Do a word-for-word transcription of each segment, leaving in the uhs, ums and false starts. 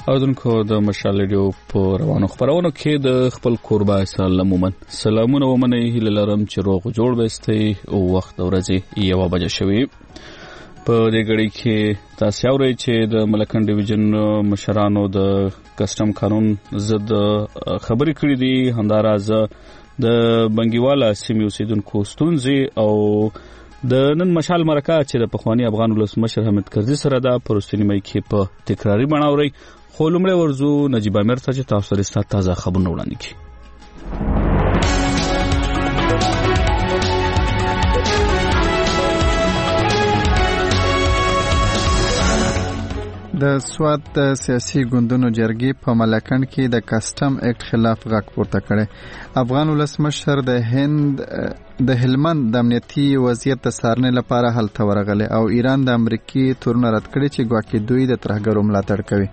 اوردونکو د مشال ریډیو په روانو خبرونو کې د خپل کوربه سلام ومن سلامونه ومنه هیله لرم چې روغ جوړ وستئ او وخت ورځي یو بجې شوي په دې غړي کې تاسو اورئ چې د ملکن ډیویژن مشرانو د کسٹم قانون ضد خبرې کړې دي همداراز د بنګیواله سیمې اوسیدونکو ستونزې او د نن مشال مرکه چې د پخوانی افغان ولسمشر حامد کرزي سره د پروستنی مې کې په تکراری بڼه اوري خو لومړی ورزو نجیب امیر ته چې تاسو سره تازه خبرونه وړاندې کړي. د سوات د سیاسي ګوندونو جرګې په ملکند کې د کسټم اکټ خلاف غږ پورته کړي. افغان ولسمشر د هند د هلمند د امنیتي وضعیت د څارنې لپاره هلته ورغلی او ایران د امریکای تورونه رد کړي چې ګواکې دوی د ترهګرو ملاتړ کوي.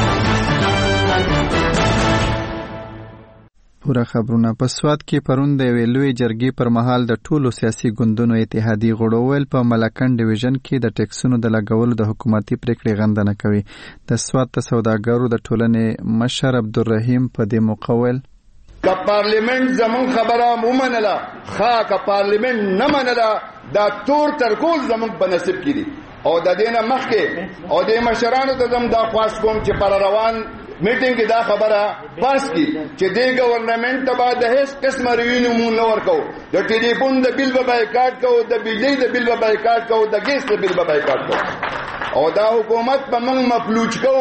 پوره خبرونه په سوات کې پرون د ویلوي جرګې پر مهال د ټولو سیاسي ګوندونو اتحادیې غړو ویل په ملکند ډیویژن کې د ټیکسونو د لګولو د حکومتي پریکړې غندنه کوي. د سوات د سوداګرو د ټولنې مشر عبدالرحیم په دې موقع ویل که پارلیمنت زمون خبره ومنله ښه که پارلیمنت نه منله دا تور ترکول زمون په نصیب کې دي او د دې نه مخکې او د مشرانو ته زم دا خواست کوم چې پر روان میټینګ کې دا خبره پاس کی چې د ګورنمنت ته بعد هیڅ قسم ریونیو مون نه ورکو د ټلیفون د بیل به بایکاټ کو د بجلی د بیل به بایکاټ کو د ګیس د بیل به بایکاټ کو او دا حکومت په موږ مفلوج کو.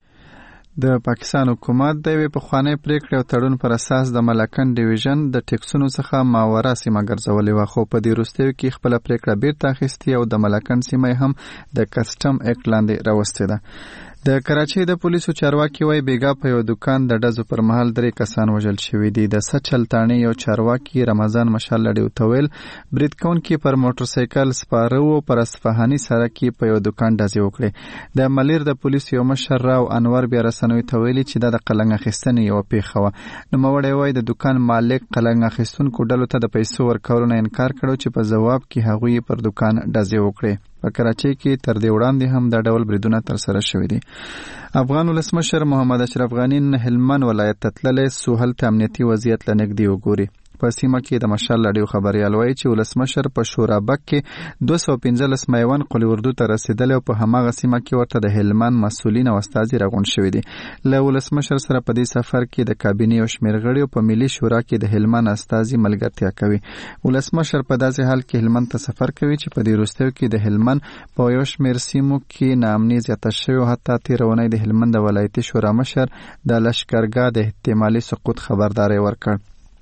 د پاکستان حکومت د یوې پخوانۍ پریکړې او تړون پر اساس د ملکند ډیویژن د ټیکسونو څخه ماوره سیمه ګرځولې وه خو په دې وروستیو کې خپله پریکړه بیرته اخیستې او د ملکند سیمه هم د کسټم اکټ لاندې راوستې ده. د کراچۍ د پولیسو چارواکي وایي بیګا په یو دکان د ډزو پر مهال درې کسان وژل شوي دي. د سچل تاڼې یو چارواکي رمضان مشال لړیو ته ویل برید کوونکي پر موټرسایکل سپاره وو پر اصفهاني سړک کې په یو دکان ډزې وکړې. د ملیر د پولیسو یو مشر راو انور بیا رسنیو ته ویلي چې دا د قلنګ اخیستنې یوه پیښه وه. نوموړی وایي د دکان مالک قلنګ اخیستونکو ډلو ته د پیسو ورکولو نه انکار کړو چې په ځواب کې هغوی پر دکان ډزې وکړې. په کراچۍ کې تر دې وړاندې هم دا ډول بریدونه ترسره شوي دي. افغان ولسمشر محمد اشرف غني هلمند ولایت ته تللی څو هلته امنیتي وضعیت له نږدې وګوري. په سیمه کې د مشال لړیو خبریال وایي چې ولسمشر په شورابک کې دوه سوه پنځلس میوند قل اردو ته رسېدلی او په هماغه سیمه کې ورته د هلمند مسؤلین او استازي راغونډ شوي دي. له ولسمشر سره په دې سفر کې د کابینې یو شمېر غړي او په ملي شورا کې د هلمند استازي ملګرتیا کوي. ولسمشر په داسې حال کې هلمند ته سفر کوي چې په دې وروستیو کې د هلمند په یو شمېر سیمو کې ناامني زیاته شوې او حتی تېره اونۍ د هلمند د ولایتي شورا مشر د لشکرګاه د احتمالي سقوط خبرداری ورکړ.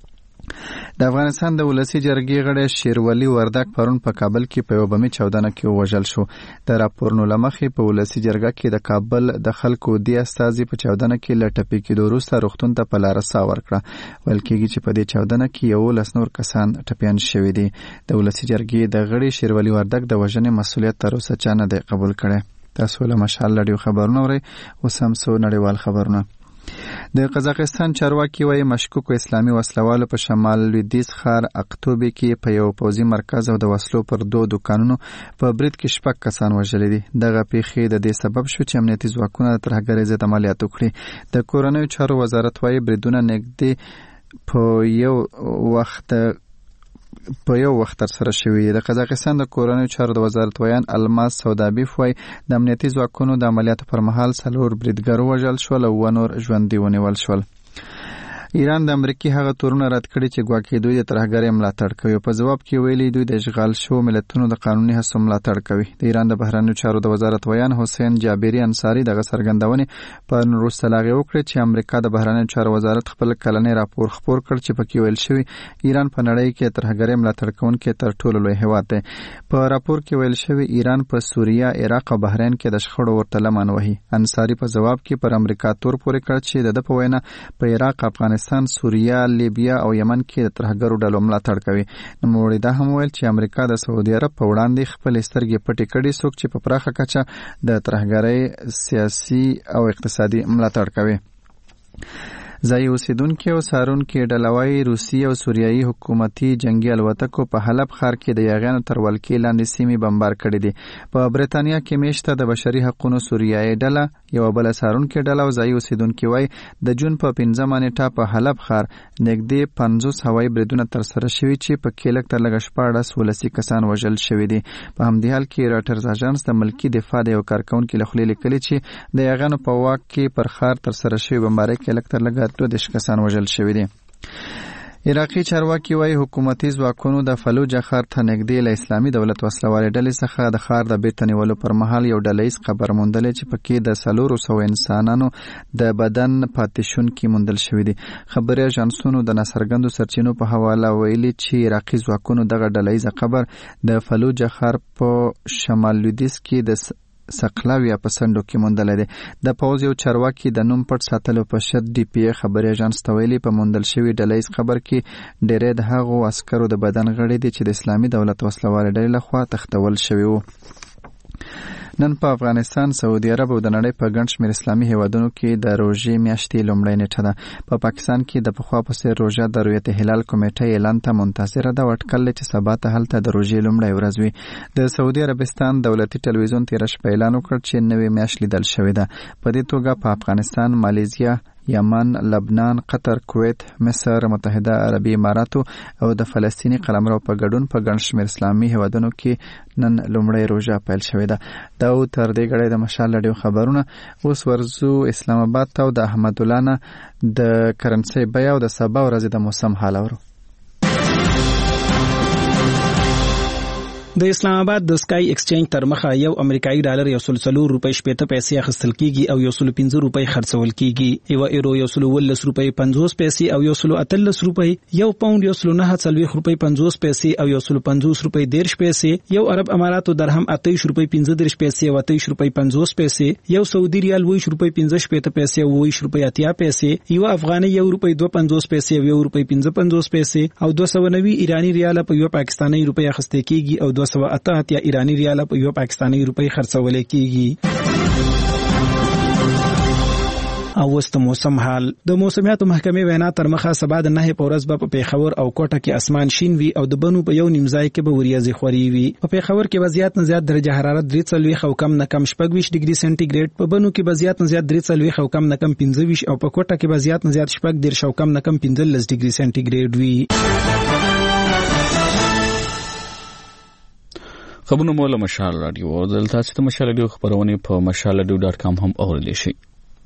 د افغانستان د ولسی جرګې غړی شیرولی وردک پرون په کابل کې په یو بمي چاودنه کې ووژل شو. د راپورونو له مخې په ولسی جرګه کې د کابل د خلکو دی استازي په چاودنه کې له ټپي کېدو وروسته روغتون ته په لاره ساه ورکړه. ویل کېږي چې په دې چاودنه کې یولس نور کسان ټپیان شوي دي. د ولسی جرګې د غړي شیرولی وردک د وژنې مسؤلیت تر اوسه چا نه دی قبول کړی. تاسو له مشال لړیو خبرونه اورئ. اوس هم څو نړیوال خبرونه. د قزاقستان چارواکي وایي مشکوکو اسلامي وسلوالو په شمال لویدیځ ښار اقتوبې کې په یو پوځي مرکز او د وسلو پر دوه دوکانونو په برید کې شپږ کسان وژلي دي. دغه پیښې د دې سبب شو چې امنیتي ځواکونه د ترهګرۍ ضد عملیات وکړي. د کورنیو چارو وزارت وایي بریدونه نږدې په یو وخت په یو وخت تر سره شوی. د قزاقستان د کورنیو چارو د وزارت ویان الماس سودابیف وایي د امنیتي ځواکونو د عملیاتو پر مهال څلور بریدګر وژل شول او اووه نور ژوندي ونیول شول. ایران د امریکای هغه تورونه رد کړي چې ګواکې دوی د ترهګرۍ ملاتړ کوي. په ځواب کې ویلي دوی د اشغال شوو ملتونو د قانوني هڅو ملاتړ کوي. د ایران د بهرنیو چارو د وزارت ویان حسین جابری انصاری دغه څرګندونې په وروسته لاغې وکړې چې امریکا د بهرنیو چارو وزارت خپل کلنی راپور خپور کړ چې پکې ویل شوی ایران په نړۍ کې ترهګرۍ ملاتړ کوونکی تر ټولو لوی هیواد دی. په راپور کې ویل شوی ایران په سوریه، عراق او بحرین کې د شخړو ورته لمن وهي. انصاری په ځواب کې پر امریکا تور پورې کړ چې د په وینا په عراق، افغانستان، سوریه، لیبیا او یمن کې د ترهګرو ډلو ملاتړ کوي. نوموړي دا هم ویل چې امریکا د سعودي عرب په وړاندې خپل سترګې پټې کړي څوک چې په پراخه کچه د ترهګرۍ سیاسي او اقتصادي ملاتړ کوي. ځایي اوسیدونکي او څارونکي ډلهوایي روسي او سوریایي حکومتي جنگي الوتکو په حلب ښار کې د یاغیانو تر ولکې لاندې سیمې بمبار کړې دي. په برېټانیا کې میشته د بشري حقوقو سوریایي ډله یو بل سارونکې ډله او ځایي اوسیدونکي وایي د جون په پنځمه نیټه په حلب ښار نږدې پنځوس هوایي بریدونه ترسره شوي چې په کې لږ تر لږه شپاړس ولسي کسان وژل شوي دي. په همدې حال کې راټرز اژانس د ملکي دفاع د یو کارکونکي له خولې لیکلي چې د یاغانو په واک کې پر ښار ترسره شوي بمبارۍ کې لږ تر لږه دوه دېرش کسان وژل شوي دي. عراقي چارواکي وایي حکومتي ځواکونو د فلوجه ښار ته نږدې له اسلامي دولت وسلوالې ډلې څخه د ښار د بیرته نیولو پر مهال یو ډلهییز قبر موندلی چې پکې د څلورو سوو انسانانو د بدن پاتې شونکي موندل شوي دي. خبري اژانسونو د ناڅرګندو سرچینو په حواله ویلي چې عراقي ځواکونو دغه ډلهییز قبر د فلوجه ښار په شمال لویدیځ کې د سقلاویا په سندو کې موندل دي. د پوز یو چارواکي د نوم پټ ساتلو په شرط ډي پی ای خبري اژانس ته ویلي په موندل شوي ډلهییز قبر کې ډېری د هغو عسکرو د بدن غړي دي چې د اسلامي دولت وسلوالې ډلې لخوا تښتول شوي وو. نن په افغانستان، سعودي عرب او د نړۍ په ګڼ شمېر اسلامي هیوادونو کې د روژې میاشتې لومړۍ نیټه ده. په پاکستان کې د پخوا په څېر روژه د رویت هلال کمیټې اعلان ته منتظره ده او اټکل دی چې سبا ته هلته د روژې لومړۍ ورځ وي. د سعودي عربستان دولتي ټلویزیون تېره شپه اعلان وکړ چې نوې میاشت لیدل شوې ده. په دې توګه په افغانستان، مالیزیا، یمن، لبنان، قطر، کویت، مصر، متحده عربي اماراتو او د فلسطینی قلمرو په ګډون په ګڼ شمېر اسلامي هیوادونو کې نن لومړۍ روژه پیل شوې ده. دا او تر دې غړې د مشال لړیو خبرونه. اوس ورزو اسلام آباد ته او د احمد الله نه د کرنسي بیا او د سبا ورځې د موسم حال اورو. د اسلام آباد د سکای ایکسچینج تر مخه یو امریکایي ډالر یو سل څلور روپۍ شپېته پیسې اخیستل کیږي او یو سل پنځه روپۍ خرڅول کیږي. یو ایرو یو سل ولس روپۍ پنځوس پیسې او یو سل اتلس روپۍ. یو پاوند یو سل نه څلوېښت روپۍ پنځوس پیسې او یو سل پنځوس روپۍ دېرش پیسې. یو عرب اماراتو درهم اتهشت روپۍ پنځه دېرش پیسې او اتهشت روپۍ پنځوس پیسې. یو سعودي ریال اووه روپۍ پنځه شپېته پیسې او اووه روپۍ اتیا پیسې. یو افغاني یو روپۍ دوه پنځوس پیسې او یو روپۍ پنځه پنځوس پیسې او دوه سوه نوي ایراني ریال په یو پاکستاني روپۍ اخیستل کیږي او دوه سوه اته اتیا ایرانی ریال په یو پاکستانی روپۍ خرڅول کیږي. او وست موسم حال. د موسمیاتو محکمې وینا تر مخه سبا د نه په ورځ په پیښور او کوټه کې اسمان شین وي او د بنو په یو نیم ځای کې به وریځې خوري وي. په پیښور کې وضعیت نه زیات درجه حرارت درې څلوېښت او کم نه کم شپږ ویشت ډیګري سنټیګریډ. په بنو کې وضعیت نه زیات درې څلوېښت او کم نه کم پنځه ویشت او په کوټه کې وضعیت نه زیات شپږ دېرش او کم نه کم پنځلس ډیګري سنټیګریډ وي. خبرونه مو له مشال رادیو او دلته چې د مشال رادیو خبرونه په مشال رادیو ډاټ کام هم اوریدلی شي.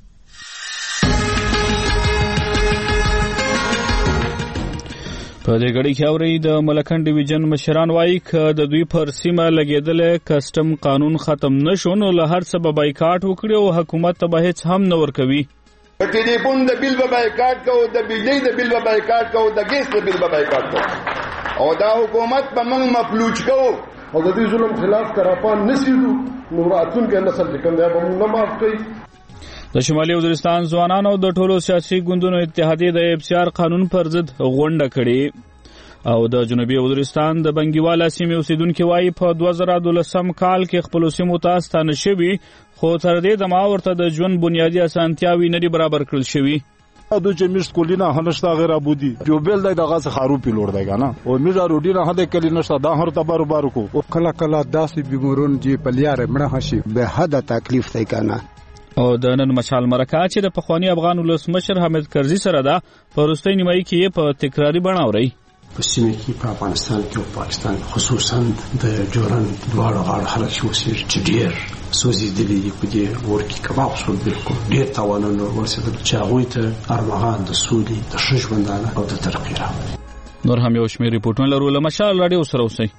په دې غړي کې اوري د ملکن ډیویژن مشران وایي ک د دوی پر سیمه لګیدل کسٹم قانون ختم نشو نو له هر څه بایکاټ وکړي او حکومت ته به هیڅ هم نه ورکوي. د ټلیفون د بیل به بایکاټ کوو، د بجلی د بیل به بایکاټ کوو، د ګیس د بیل به بایکاټ کوو او دا حکومت به موږ مفلوج کوو او د دې ظلم خلاف کراپان نسیدو نو راتلونکي نسل چې کوم دی به موږ نه معاف کوي. د شمالي وزیرستان ځوانانو د ټولو سیاسي ګوندونو اتحادیې د افسیار قانون پر ضد غونډه کړې او د جنوبي وزیرستان د بنګیواله سیمې اوسیدونکي وایي په دوه زره دولسم کال کې خپلو سیمو ته ستانه شوي خو تر دې دمه ورته د ژوند بنیادي اسانتیاوې نه دي برابر کړل شوي. دو چمیش کلینا هنشتا غیر ابودی جو بیل دای دغه څخه خارو پیلوړ دی کنه او میرا روډی نه هدا کلی نشتا دا هر تبر بار کو او کلا کلا داسې بیمورون جی پلیار مړه هشي به حد تکلیف دی کنه. او د نن مشال مرکه چې د پخوانی افغان ولسمشر حامد کرزي سره ده په وروستۍ نیمایي کې په تکراری بڼه اوري. په سیمه کې په افغانستان کې او پاکستان خصوصا د جورن دواړو غاړو خلک چې اوسېږي چې ډېر سوځېدلي په دې اور کې کباب شول، بالکل ډېر تاوانونه ورسېدل چې هغوی ته ارمغان د سولې د ښه ژوندانه او د ترقۍ راوړي. نور هم یو شمېر ریپورټونه لرو له مشال راډیو سره اوسئ.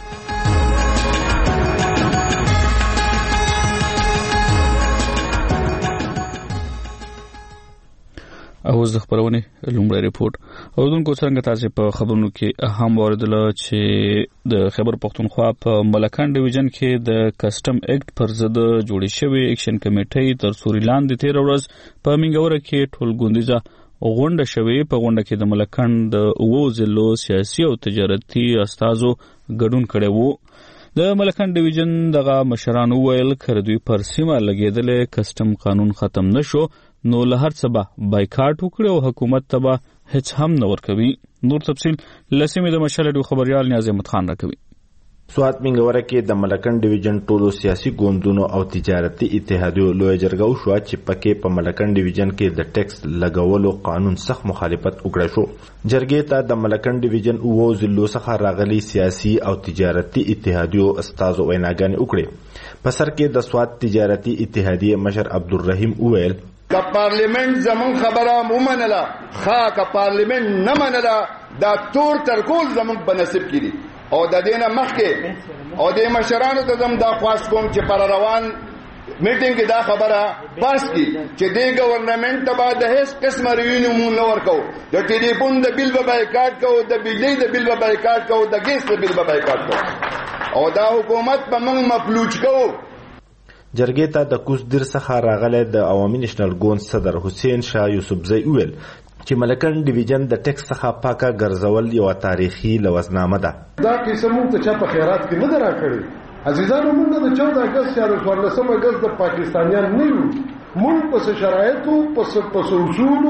او زه خبرونه لومړی ریپورت اوردونکو څنګه تاسو په خبرونو کې هم اوریدل چې د خیبر پختونخوا په ملکن ډیویژن کې د کسٹم ایکټ پر ضد جوړې شوې اکشن کمیټې تر سوري لاندې تیر ورځ په منګوره کې ټولګوندیزه غونډه شوې. په غونډه کې د ملکن د اوو ضلعو سیاسي او تجارتي استازو ګډون کړی وو. د ملکن ډیویژن دغه مشران وویل کړه دوی پر سیمه لګېدل کسٹم قانون ختم نشو نو له هر څه به بایکاټ وکړي او حکومت ته به هیڅ هم نه ورکوي. نور تفصیل لسمې د مشال ډیو خبريال نیاز احمد خان راکوي. سوات منګوره کې د ملکن ډیویژن ټولو سیاسي ګوندونو او تجارتي اتحادیو لوی جرګه وشوه چې پکې په ملکن ډیویژن کې د ټیکس لګولو قانون سخت مخالفت وکړه شو. جرګې ته د ملکن ډیویژن اوو ضلعو څخه راغلي سیاسي او تجارتي اتحادیو استازو ویناګانې وکړې. په سر کې د سوات تجارتي اتحادیې مشر عبدالرحیم وویل که پارلیمنت زمون خبره ومنله ښه، که پارلیمنت نه منله دا تور ترکول زمون په نصیب کې دي. او د دې نه مخکې او د مشرانو ته زم دا خواست کوم چې پر روان میټینګ کې دا خبره پاس کی چې د ګورنمنت ته به د هیڅ قسمه ریونیو مون نه ورکو، د ټلیفون د بیل به بایکاټ کوو، د بجلی د بیل به بایکاټ کوو، د ګیس د بیل به بایکاټ کوو او دا حکومت به موږ مفلوج کوو. جرګې ته د کوزدیر څخه راغلی د عوامي نېشنل ګوند صدر حسین شاه یوسفزی وویل چې ملکن ډیویژن د ټیکس څخه پاکه ګرځول یوه تاریخي لوظنامه ده. دا کیسه موږ ته چا په خیرات کې نه ده راکړې. عزیزانو، موږ د چودہ اګست یا د څوارلسم اګست د پاکستانیان نه یو. موږ په شرایطو، په اصولو،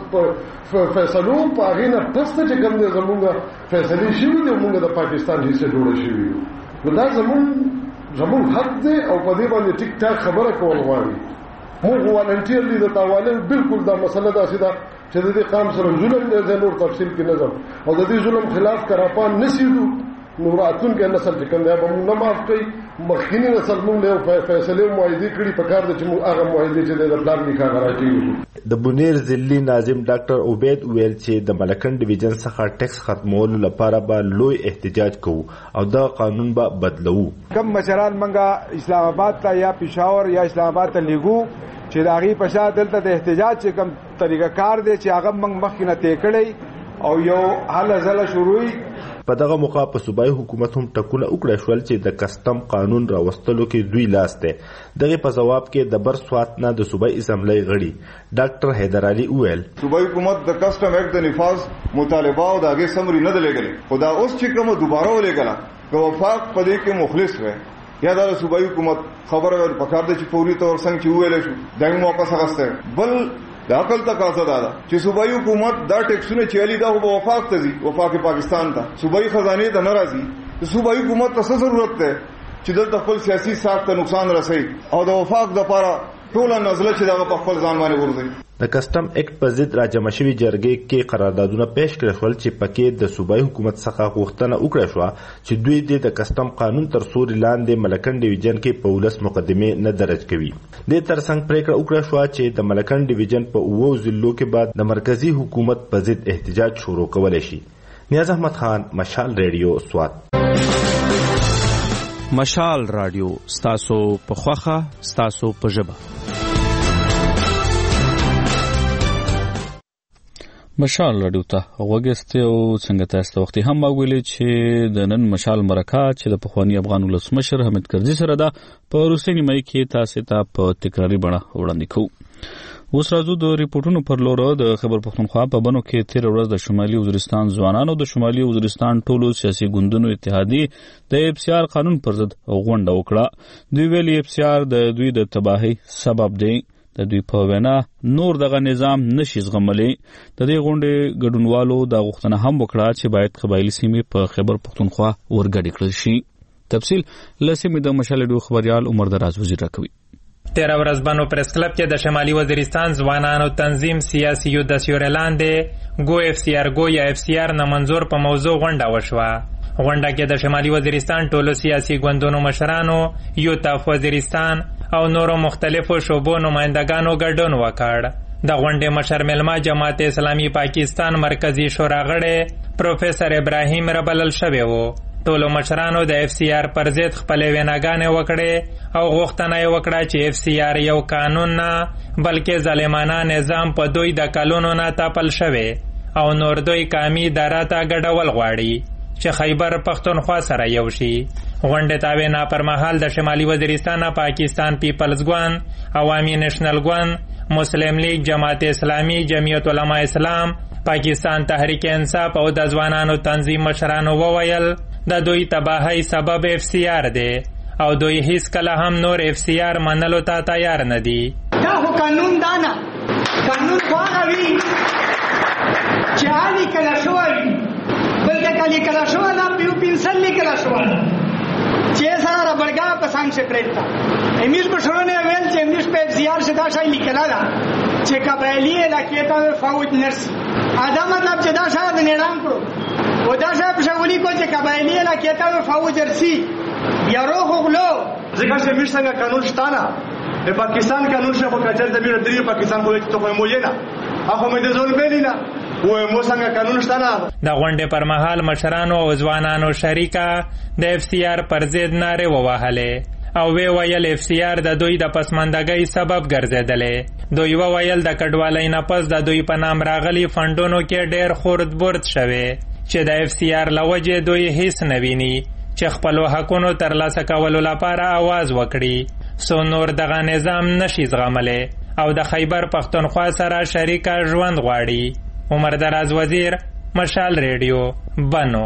په فیصلو، په هغې نه پسته چې کوم دی زموږ فیصلې شوي دي، موږ د پاکستان حصه جوړه شوي یو. نو دا زموږ زموږ حق دی او په دې باندې ټیک ټاک خبره کول غواړي. موږ والنټیرلی د تاوالل بالکل دا مسله داسې ده چې د دې قام سره ظلم دی. زه نور تفصیل کې نه ځم او د دې ظلم خلاف که راپان نه سیدو نو راتلونکی نسل چې کوم دی به موږ نه معاف کوي. مخکینی نسل موږ له فیصلې معاهدې کړي، په کار ده چې موږ هغه معاهدې چې د پلان نیکه غرا کېږي. د بونیر ضلعي ناظم ډاکټر عبید ویل چې د ملکن ډیویژن څخه ټیکس ختمولو لپاره به لوی احتجاج کوو او دا قانون به بدلو. کم مشران منګه اسلام آباد ته یا پېښور یا اسلام آباد ته لیږو چې د هغې په شا دلته د احتجاج چې کوم طریقه کار دی چې هغه موږ مخکې نه طی کړی او یو هله ځله شروع. په دغه موقع په صوبایي حکومت هم ټکونه وکړای شول چې د کسټم قانون راوستلو کې دوی لاس دی. دغې په ځواب کې د بر سوات نه د صوبایي اسمبلۍ غړي ډاکټر حیدر علي وویل صوبایي حکومت د کسټم ایکټ د نفاذ مطالبه او د هغې سمري نه ده لېږلې، خو دا اوس چې کومه دوباره ولېږله که وفاق په دې کې مخلص وی یا دا د صوبایي حکومت خبره پکار ده چې فوري طور څنګه چې وویلی شو دا یې واپس اخیستی. بل د عقل تقاضا دا ده چې صوبایي حکومت دا ټیکسونه چې علي دا خو به وفاق ته ځي، وفاق پاکستان ته، صوبایي خزانې ته نه راځي. د صوبایي حکومت ته څه ضرورت دی چې دلته خپل سیاسي ساخت ته نقصان رسوي او د وفاق دپاره ټوله نزله چې دغه په خپل ځان باندې ورځي. د کسټم ایکټ په ضد راجمع شوي جرګې کې قراردادونه پیش کړل شول چې پکې د صوبایي حکومت څخه غوښتنه وکړه شوه چې دوی دې د کسټم قانون تر سوري لاندې ملکن ډیویژن کې په ولس مقدمې نه درج کوي. دې ترڅنګ پریکړه وکړه شوه چې د ملکن ډیویژن په اوو ضلعو کې بعد د مرکزي حکومت په ضد احتجاج شروع کولی شي. نیاز احمد خان، مشال ریډیو، سوات. مشال رادیو، ستاسو په خوښه، ستاسو په ژبه. مشال رادیو ته غوږ او څنګه تاسو ته وختي هم ویلي چې د نن مشال مرکه چې د پخوانی افغان ولسمشر حامد کرزي سره ده په روسي نیمه کې تاسو ته په تکراری بڼه وړاندې کوو. اوس راځو د ریپورتونو پر لور. د خبر پښتونخوا په بنو کې تیر ورځ د شمالي وزیرستان ځوانانو د شمالي وزیرستان ټولو سیاسي ګوندونو اتحادیې د اف سی آر قانون پر ضد غونډه وکړه. دوی ویلي اف سی آر د دوی د تباهي سبب دی. د دوی په وینا نور دغه نظام نشي زغملی. د دې غونډې ګډونوالو دا غوښتنه هم وکړه چې باید قبایلي سیمې په خیبر پښتونخوا ورګډې کړل شي. تفصیل له سیمې د مشال ډیو خبريال عمر دراز وزیر راکوي. تیر ورځ بنو پریس کلب کې د شمالي وزیرستان ځوانانو تنظیم سیاسي یو د سیورلاندې گو اف سی آر گو یا اف سی آر نه منظور په موضوع غونډه وشوه. غونډه کې د شمالي وزیرستان ټولو سیاسي ګوندونو مشرانو، یو تاف وزیرستان او نورو مختلفو شعبو نمائندگانو ګډون وکړ. د غونډې مشر مېلمه جماعت اسلامي پاکستان مرکزی شورا غړی پروفیسر ابراهیم ربلل شوی و. ټولو مشرانو د اف سی آر پر ضد خپلې ویناګانې وکړې او غوښتنه یې وکړه چې اف سی آر یو قانون نه بلکې ظالمانه نظام په دوی د کلونو نه تپل شوی او نور دوی قومي اداره ته ګډول غواړي چې خیبر پښتونخوا سره یو شي. غونډې ته وینا پر مهال د شمالي وزیرستان پاکستان پیپلز ګوند، عوامي نېشنل ګوند، مسلم لیگ، جماعت اسلامي، جمعیت علماء اسلام، پاکستان تحریک انصاف او د ځوانانو تنظیم مشرانو وویل د دوی تباهی سبب اف سی آر دی او دوی هیڅ کله هم نور اف سی آر منلو ته تیار نه دي. دا خو قانون دانا قانون خواغه وي چې عالی کله شوی بلکه کلی کله شوی دا پیو پینسل کله شوی چې سره بلګا پسند سے پریتا امیش بشرونه ویل چې امیش په زیار شدا شای لیکلا دا چې قبایلی علاقې ته فوج نرسي ادا مطلب چې دا شاید نظام کړو و دا شاید پښولي کو چې قبایلی علاقې ته فوج نرسي یا روح غلو ځکه چې امیش څنګه قانون شتانه د پاکستان قانون شپه کچر د بیره دی پاکستان کوی ته کوم نه هغه مې د ظلم لینا و مو څنګه قانون شتانه د غونډې پر مهال مشرانو او ځوانانو شریکا د اف سی آر پر ضد ناره ووهلې او وی ویل اف سی آر د دوی د پسماندګۍ سبب ګرځیدلې. دوی ویل د کډوالۍ نه پس د دوی په نام راغلي فندونو کې ډېر خورد برد شوی چې د اف سی آر لوجه دوی هیڅ نه ویني چې خپل حقونو ترلاسه کولو لپاره आवाज وکړي. سو نور دغه نظام نشي زغملی او د خیبر پختونخوا سره شریکه ژوند غواړي. عمر دراز وزیر، مشال ریډیو، بنو.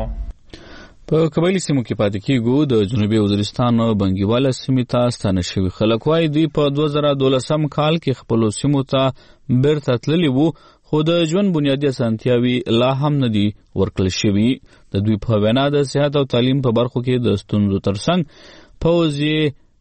په قبایلی سیمو کې پاتې کېږو. د جنوبي وزیرستان بنګیواله سیمې ته ستانه شوي خلک وایي دوی په دوه زره دولسم کال کې خپلو سیمو ته بیرته تللي وو، خو د ژوند بنیادي اسانتیاوې لا هم نه دي ورکړل شوي. د دوی په وینا د صحت او تعلیم په برخو کې د ستونزو ترڅنګ پوځ یې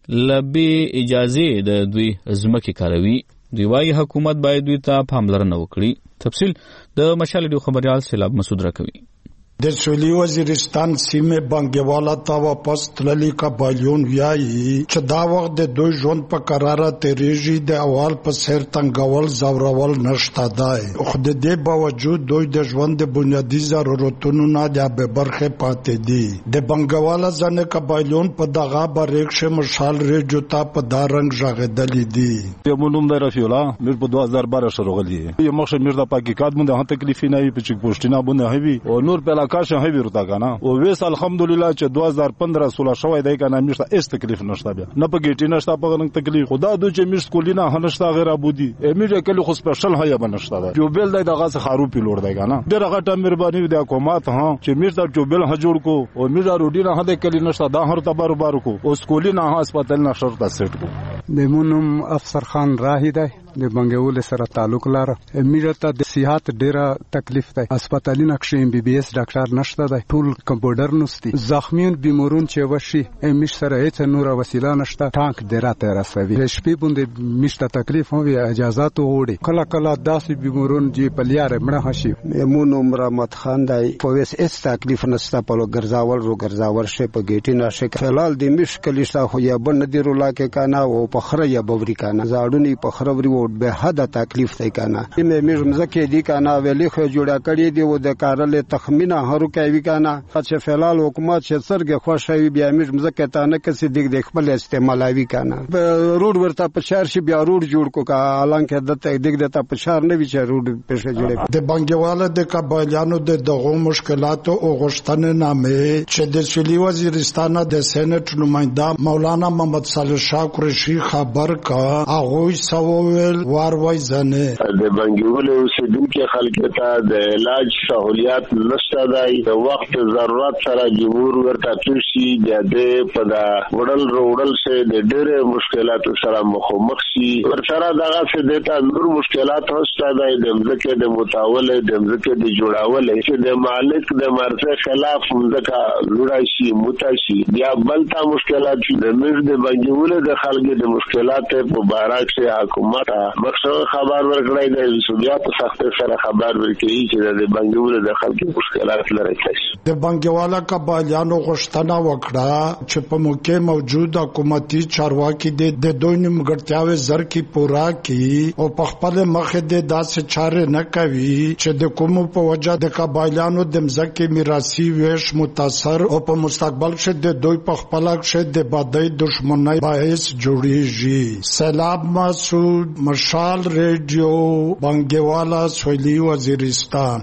لبې اجازه د دوی ځمکې کاروي. دوی وايي حکومت باید دوی ته پاملرنه وکړي. تفصیل د مشال ډیو خبريال سیلاب مسعود راکوي. د سویلي وزیرستان سیمه بنګیواله ته واپس تللي قبایلیون وایي چې دا وخت د دوی ژوند په قراره تیریږي، د اول په سر تنګول زورول نشته دی. خو د دې باوجود دوی د ژوند د بنیادي ضرورتونو نه د بې برخې پاتې دي. د بنګیواله ځنې قبایلیون په دغه بریښه مشال ریډیو ته په دا رنګ ژغېدلي دي. یو نوم دی رفیع الله، میر په دوه هزار بارہ شروغلی یو مخ میر د پاکستان باندې هم تکلیف نه وي، په چک پوسټینا باندې هوي او نور په کاش هی ورته کنه او ویس الحمدلله چې دوه هزار پندرہ سولہ شوی دی کنه میشته اس تکلیف نشته بیا نه په ګیټی نشته په غنګ تکلیف خدا دو چې میش کولینا هنشته غیر ابودي امیره کله خو سپیشل هيا بنشته جو بیل دی دغه خارو پیلوړ دی کنه ډیره غټه مهرباني د حکومت ها چې میشته جو بیل هجوړ کو او میرا روډی نه هده کلی نشته دا هر تبر بار کو او سکولینا هسپتال نه شرط سیټ کو دمونم افسر خان راهی دی د بنګول سره تعلق لري. میرا ته د صحت ډیره تکلیف دی، هسپتالي نقشې ام بي بي اس ډاکټر نشته دی، ټول کمپاوډر نشته، زخمیون بیمارون چې وشي میش سره هیڅ نور وسیله نشته، ټانک دراته رسوي. شپې باندې میشته تکلیف هم اجازهات وړي، کله کله داسې بیمارون چې پلیاره مړه هشي. مون عمر احمد خان دی، پولیس هیڅ تکلیف نشته، په لو ګرځاول رو ګرځاول شي په ګیټی نشه فلال د میش کلیشته خو یا بن دی رولا کې کنه او په خره یا بوري کنه زاړونی په خروري به حد تکلیف دی کنه مې مې مزکه دی کنه ویلې خو جوړه کړی دی و د کارل تخمینه هرو کوي کنه چې فلال حکومت چې سرګه خوشوي بیا مې مزکه ته نه کسي دی د خپل استعمالوي کنه روډ ورته په شهر شي بیا روډ جوړ کو کا اعلان کې د دې د ته په شهر نه وی چې روډ پېښه جوړه د بنګواله د قبایلیانو د دغه مشکلاتو او غشتنه نامه چې د سویلي وزیرستان د سېنات نماینده مولانا محمد صالح شاه قریشي خبر کا هغه سوول واروي زنه د بنګولو اوسیدونکو خلکو ته د علاج سہولیات نشته دی، د وخت ضرورت سره جمهور ورته توشي د دې په دا وړل وړل سه د ډېر مشکلاتو سره مخامخ شي. ورسره دغه څه د نور مشکلات هسته دی، د ځکه د متاول د ځکه د جوړاول چې د مالک د مرزه خلاف ځکه جوړای شي متاشي بیا بلتا مشکلات د مز د بنګولو د خلکو د مشکلات په بارک سے حکومت مخصوص خبر ورکړی د سوبیا په سخت سره خبر ورکړي چې د بنګولو د خلکو مشکلات لري. د بنګواله قبایلیانو غوښتنه وکړه چې په موقع موجود حکومتي چارواکي د دوی نیمګړتیاوې زر کې پورا کړي او په خپل مخ د داسې چارې نه کوي چې د کوم په وجه د قبایلیانو د مځکې میراثي ویش متاثر او په مستقبل کې د دوی په خپل کې د بدای دښمنۍ باعث جوړیږي. سلام مسعود، مشال ریډیو، بنګواله، سویلي وزیرستان.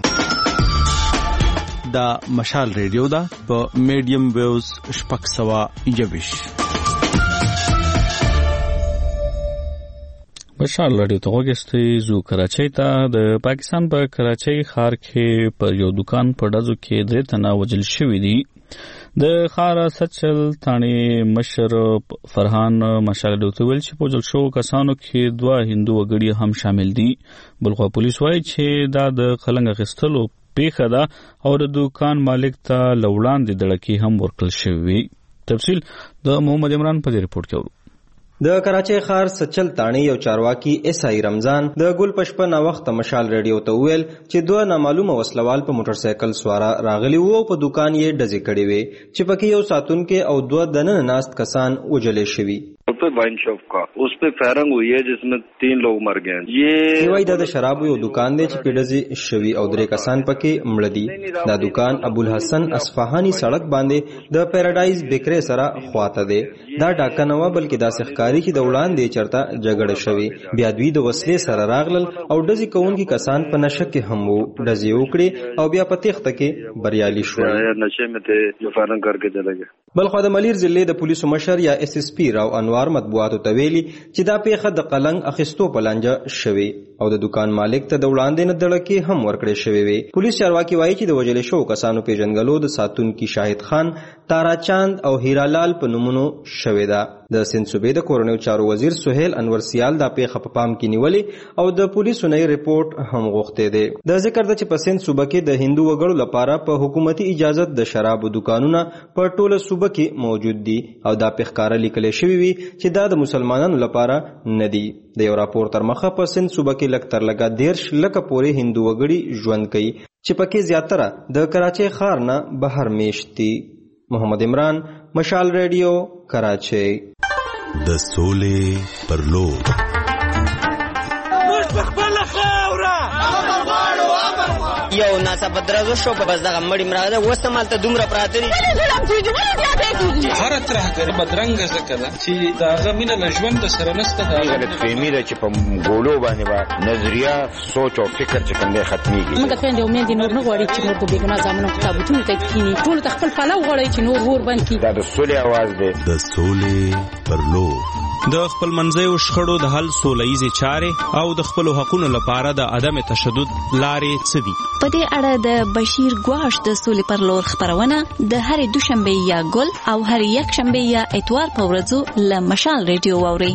دا مشال ریډیو دا په میډیم ویوز شپږ سوه یوویش. مشال ریډیو ته وګورئ. زو کراچۍ ته د پاکستان په کراچۍ ښار کې پر یو دکان په ډزو کې درې تنه وژل شوي دي. د ښار سچل تاڼې مشر فرحان مشال ریډیو ته ویل چې په وژل شوو کسانو کې دوه هندو وګړي هم شامل دي. بلخوا پولیس وایي چې دا د قلنګ اخیستلو پیښه ده او د دکان مالک ته له وړاندې دړکې هم ورکړل شوې. تفصیل د محمد عمران په ریپورت کې اورو. د کراچۍ ښار سچل تاڼي یو چارواکي اس آی رمضان د ګل پشپ نا وخت مشال ریډیو ته ویل چې دوه نامعلومه وسلوال په موټر سایکل سواره راغلي وو او په دکان یې ډزې کړې وې چې پکې یو ساتونکي او دوه دننه ناست کسان وجلې شوي. पे wine shop का उस पे फायरिंग हुई है जिसमें तीन लोग मर गए. ये وای د شرابو یو دکان دی چې پیډزي شوی او درې کسان پکې مړ دي. دا دکان ابوالحسن اصفهاني سړک باندې د پیراډایز بیکری سره خواته دی. دا ډاکه نه و بلکې دا سخکاری چې د وړاندې چرته جګړه شوی. بیا دوی د وسلې سره راغلل او ډزي کوونکي کسان په نشه کې هم وو. ډزي وکړي او بیا په تخته کې بریالي شول. نشه میں تھے جو فائرنگ کر کے چلے گئے. بلخو د ملیر ضلع د پولیسو مشر یا اس اس پی راو انوار مطبوعاتو ته ویلي چې دا پیښه د قلنګ اخیستو په لانجه شوې او د دکان مالک ته د وړاندې نه دړکې هم ورکړې شوې وي. پولیس چارواکي وایي چې د وژل شوو کسانو پیژنګلو د ساتونکي شاهد خان، تارا چاند او هیرالال په نومونو شوې ده. د سند صوبې د کورنیو چارو وزیر سهیل انور سیال دا پیښه په پام کې نیولې او د پولیسو نه ریپورت هم غوښتې ده. د ذکر ده چې په سند صوبه کې د هندو وګړو لپاره په حکومتي اجازت د شرابو دکانونه په ټوله صوبه کې موجود دي او دا پیښکاره لیکل شوی وي چې دا د مسلمانانو لپاره نه دي. د یو راپور تر مخه په سند صوبه کې لک تر لګا دیرش لکه پورې هندو وګړي ژوند کوي چې پکې زیاتره د کراچۍ ښار نه بهر میشت دي. محمد عمران، مشال ریډیو، کراچۍ. د سولې پر لور یو ناڅاپه درزو شو په بس دغه مړی مراده اوس ته مالته دومره پراته دي. هر ترهګر بدرنګه ځکه ده چې د هغه مینه له ژوند سره نشته. دا غلطفهمي ده چې په ګولو باندې به نظریه سوچ او فکر چې کوم دی ختمېږي. موږ خویندې او میندې نور نه غواړي چې نور په بېګناه زامنو په تابوتونو ته کښېني. ټولو ته خپل پلو غواړي چې نور ور بند کړي. دا د سولې اواز دی. د سولې پر لور د خپل منځیو شخړو د حل سوله ییزې چارې او د خپلو حقونو لپاره د عدم تشدد لارې څه دي؟ په دې اړه د بشیر ګواش د سولې پر لور خپرونه د هرې دوشنبې یا ګل او هرې یکشنبې یا اتوار په ورځو له مشال ریډیو واورئ.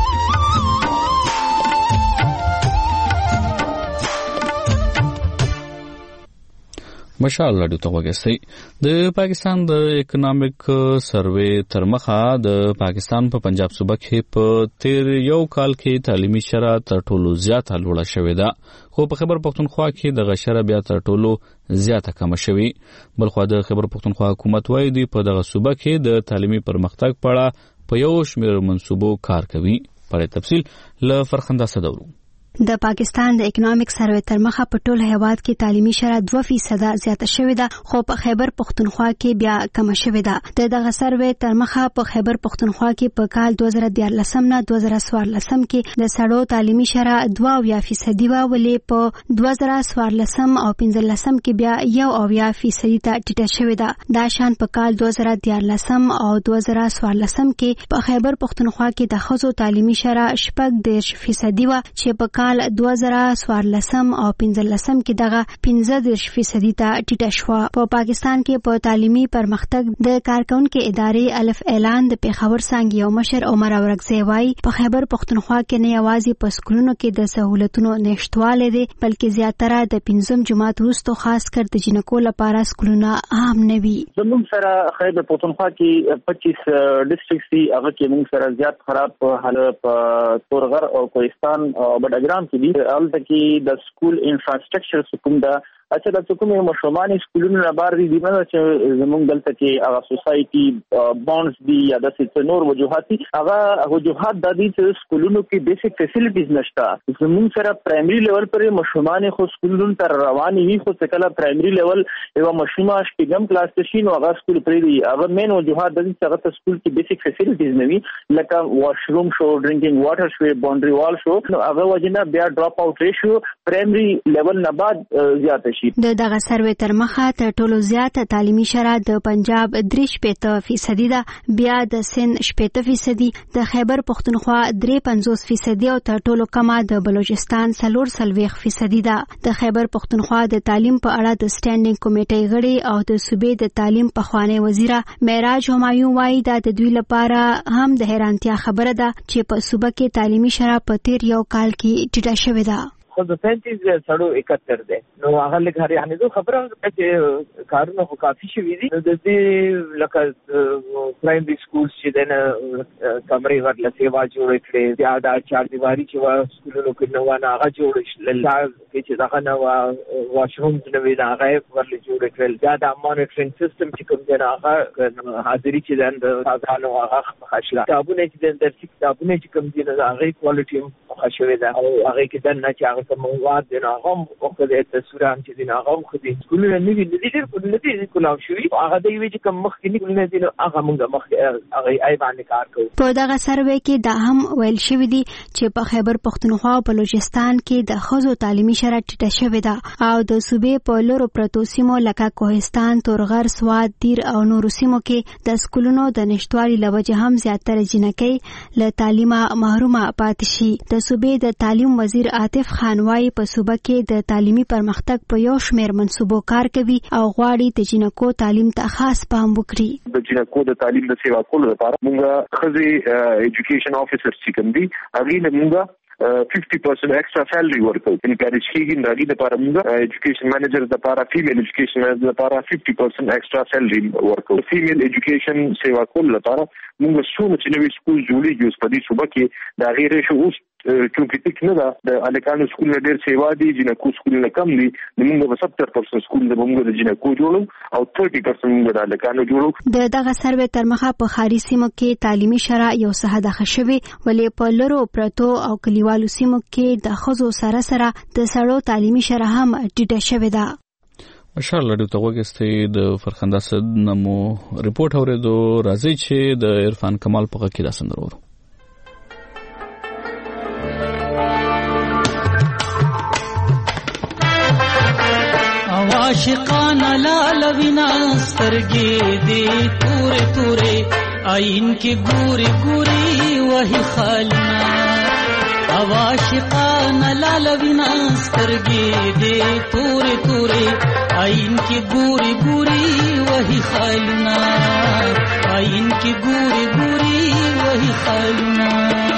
مشال راډیو ته وګورئ. د پاکستان د اکونومیک سروې تر مخه د پاکستان په پنجاب صوبه کې په تیر یو کال کې تعلیمي شرح تر ټولو زیاته لوړه شوې ده، خو په خیبر پختونخوا کې دغه شرح بیا تر ټولو زیاته کمه شوې. بلخو د خیبر پختونخوا حکومت وایي دی په دغه صوبه کې د تعلیمي پرمختګ په اړه په یو شمېر منصوبو کار کوي. په تفصیل له فرخنده صدورو. د پاکستان د اکونومیک سروې تر مخه په ټول هیواد کې تعلیمي شرح دوه فیصد زیاته شوې ده، خو په خیبر پختونخوا کې بیا کم شوې ده. د دغه سروې تر مخه په خیبر پختونخوا کې په کال دوه زره دیارلسم نه دوه زره څوارلسم کې د سړو تعلیمي شرح دوه اویا فیصدي وه، ولې په دوه زره څوارلسم او پنځلسم کې بیا یو اویا فیصدي ته ټیټه شوې ده. دا شان په کال دوه زره دیارلسم او دوه زره څوارلسم کې په خیبر پختونخوا کې د ښځو تعلیمي شرح شپږ دېرش فیصدي وه، چې په کال دوه زره څوارلسم او پنځلسم کې دغه پنځه دېرش فیصدي ته ټیټه شوه. په پاکستان کې په تعلیمي پرمختګ د کارکونکو ادارې الف اعلان د پېښور څانګې یو مشر عمر اورکزی وایي په خیبر پختونخوا کې نه یوازې په سکولونو کې د سہولتونو نشټوالی دی، بلکې زیاتره د پنځم جماعت وروسته خاص کر د جنکو لپاره سکولونه عام نه وي. زموږ سره خیبر پختونخوا کې پچیس ډسټرکټس دي، هغه کې موږ سره زیات خراب حالت په تورغر او کوهستان او بډګرام کې دي. البته کې د سکول انفراستراکچر کوم دا اچھا د کومې مشروعانه سکولونو نه بار دي نه چې زموږ دلته کې هغه سوسایټي بانډز دي یا د څه نور وجوهات دي. هغه وجوهات د دې چې سکولونو کې بیسیک فیسیلیټیز نشته. زموږ سره پرایمري لیول پر مشروعانه خو سکولونو تر رواني وي، خو څه کله پرایمري لیول یو مشروعه شپږم کلاس ته شي نو هغه سکول پرې دی. هغه مین وجوهات د دې چې هغه سکول کې بیسیک فیسیلیټیز نه وي، لکه واشروم شو، ډرینکینګ واټر شو، باونډري وال شو، نو هغه وجنه بیا ډراپ اوټ ریشیو پرایمري لیول نه بعد زیات د دغه سروې تر مخه تر ټولو زیاته تعلیمي شرح د پنجاب درې شپېته فیصدي ده، بیا د سند شپېته فیصدي، د خیبر پختونخوا درې پنځوس فیصدي او تر ټولو کمه د بلوچستان څلور څلوېښت فیصدي ده. د خیبر پختونخوا د تعلیم په اړه د سټینډینګ کمیټې غړي او د صوبې د تعلیم پخوانی وزیره معراج همایون وایي دا د دوی لپاره هم د حیرانتیا خبره ده چې په صوبه کې تعلیمي شرح په تیر یو کال کې ټیټه شوې ده. خو د پینتیز سړو اکتر دی نو هغه لږ هر یعنی زه خبره چې کارونه خو کافي شوي دي نو د دې لکه پرایمري سکولز چې دی نه کمرې ورله سیوا جوړې کړې بیا دا چار دیواري چې وه سکولونو کې نه وه نه هغه جوړ شلل کې چې دغه نه وه واشرومز نه وي نه هغه یې ورله جوړې کړل بیا دا مانیټرینګ سیسټم چې کوم دی نه هغه حاضري چې دی د استادانو هغه ښه شله کتابونه چې دی درسي کتابونه چې کوم دي نو د هغې کوالټي هم ښه شوې ده او هغې کې دننه چې هغه کوم مواد دی نو هغه هم ښه دی تصویران چې دي نو هغه هم ښه دي سکولونه نوي نه دي ډېر نه دي کولاو شوي هغه د یوې چې کوم مخکې سکولونه دي نو هغه موږ مخکې هغې ای باندې کار کوو په دغه سروې کې دا هم ویل شوي دي چې په خیبر پښتونخوا او بلوچستان کې د ښځو تعلیمي شرح ټیټه شوې ده او د صوبې په لرو پرتو سیمو لکه کوهستان تورغر سوات دیر او نورو سیمو کې د سکولونو د نشتوالي له وجې هم زیاتره جنکۍ له تعلیمه محرومه پاتې شي د صوبې د تعلیم وزیر عاطف خان وايي په صوبه کې د تعلیمي پرمختګ په یو شمېر منصوبو کار کوي او غواړي د جنکو تعلیم ته خاص پام وکړي د جنکو د تعلیم د سیوا کولو لپاره موږ ښځې ایجوکیشن افیسر چې کوم دي هغې نه موږ fifty percent extra salary ورکو انکریج کیږي د دې لپاره موږ ایجوکیشن مینیجر د لپاره فیمیل ایجوکیشن مینیجر لپاره fifty percent extra salary ورکو فیمیل ایجوکیشن سیوا کول لپاره موږ څونه چې نوې سکول جوړیږي اوس په دې صوبه کې د غیر شو اوس چونکې ټیک نه ده د الکانو سکول نه ډېر سیوا دي جنکو سکول نه کم دي موږ به seventy percent سکول د موږ د جنکو جوړو او thirty percent موږ د الکانو جوړو د دغه سروې تر مخه په ښاري سیمو کې تعلیمي شرح یو څه هداخه شوې ولې په لرو پرتو او کلیوالو سیمو کې د ښځو سره سره د سړو تعلیمي شرح هم ټیټه شوې ده ماشاءالله د توګه د فرخنده صد نمو ریپورت اوریدو راځي چې د عرفان کمال په کې دا سندرو عاشقان لالوینا سترګې دې تورې تورې آئین کې ګوري ګوري وਹੀ خالنا عاشقان لالوینا سترګې دې تورې تورې آئین کې ګوري ګوري وਹੀ خالنا آئین کې ګوري ګوري وਹੀ خالنا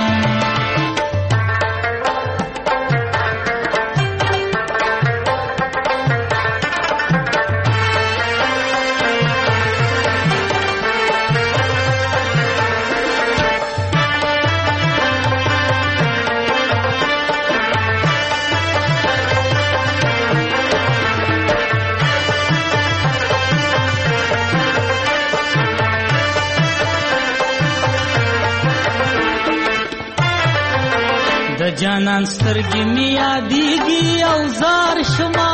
جانان سترګې مې یادېږي او زار شما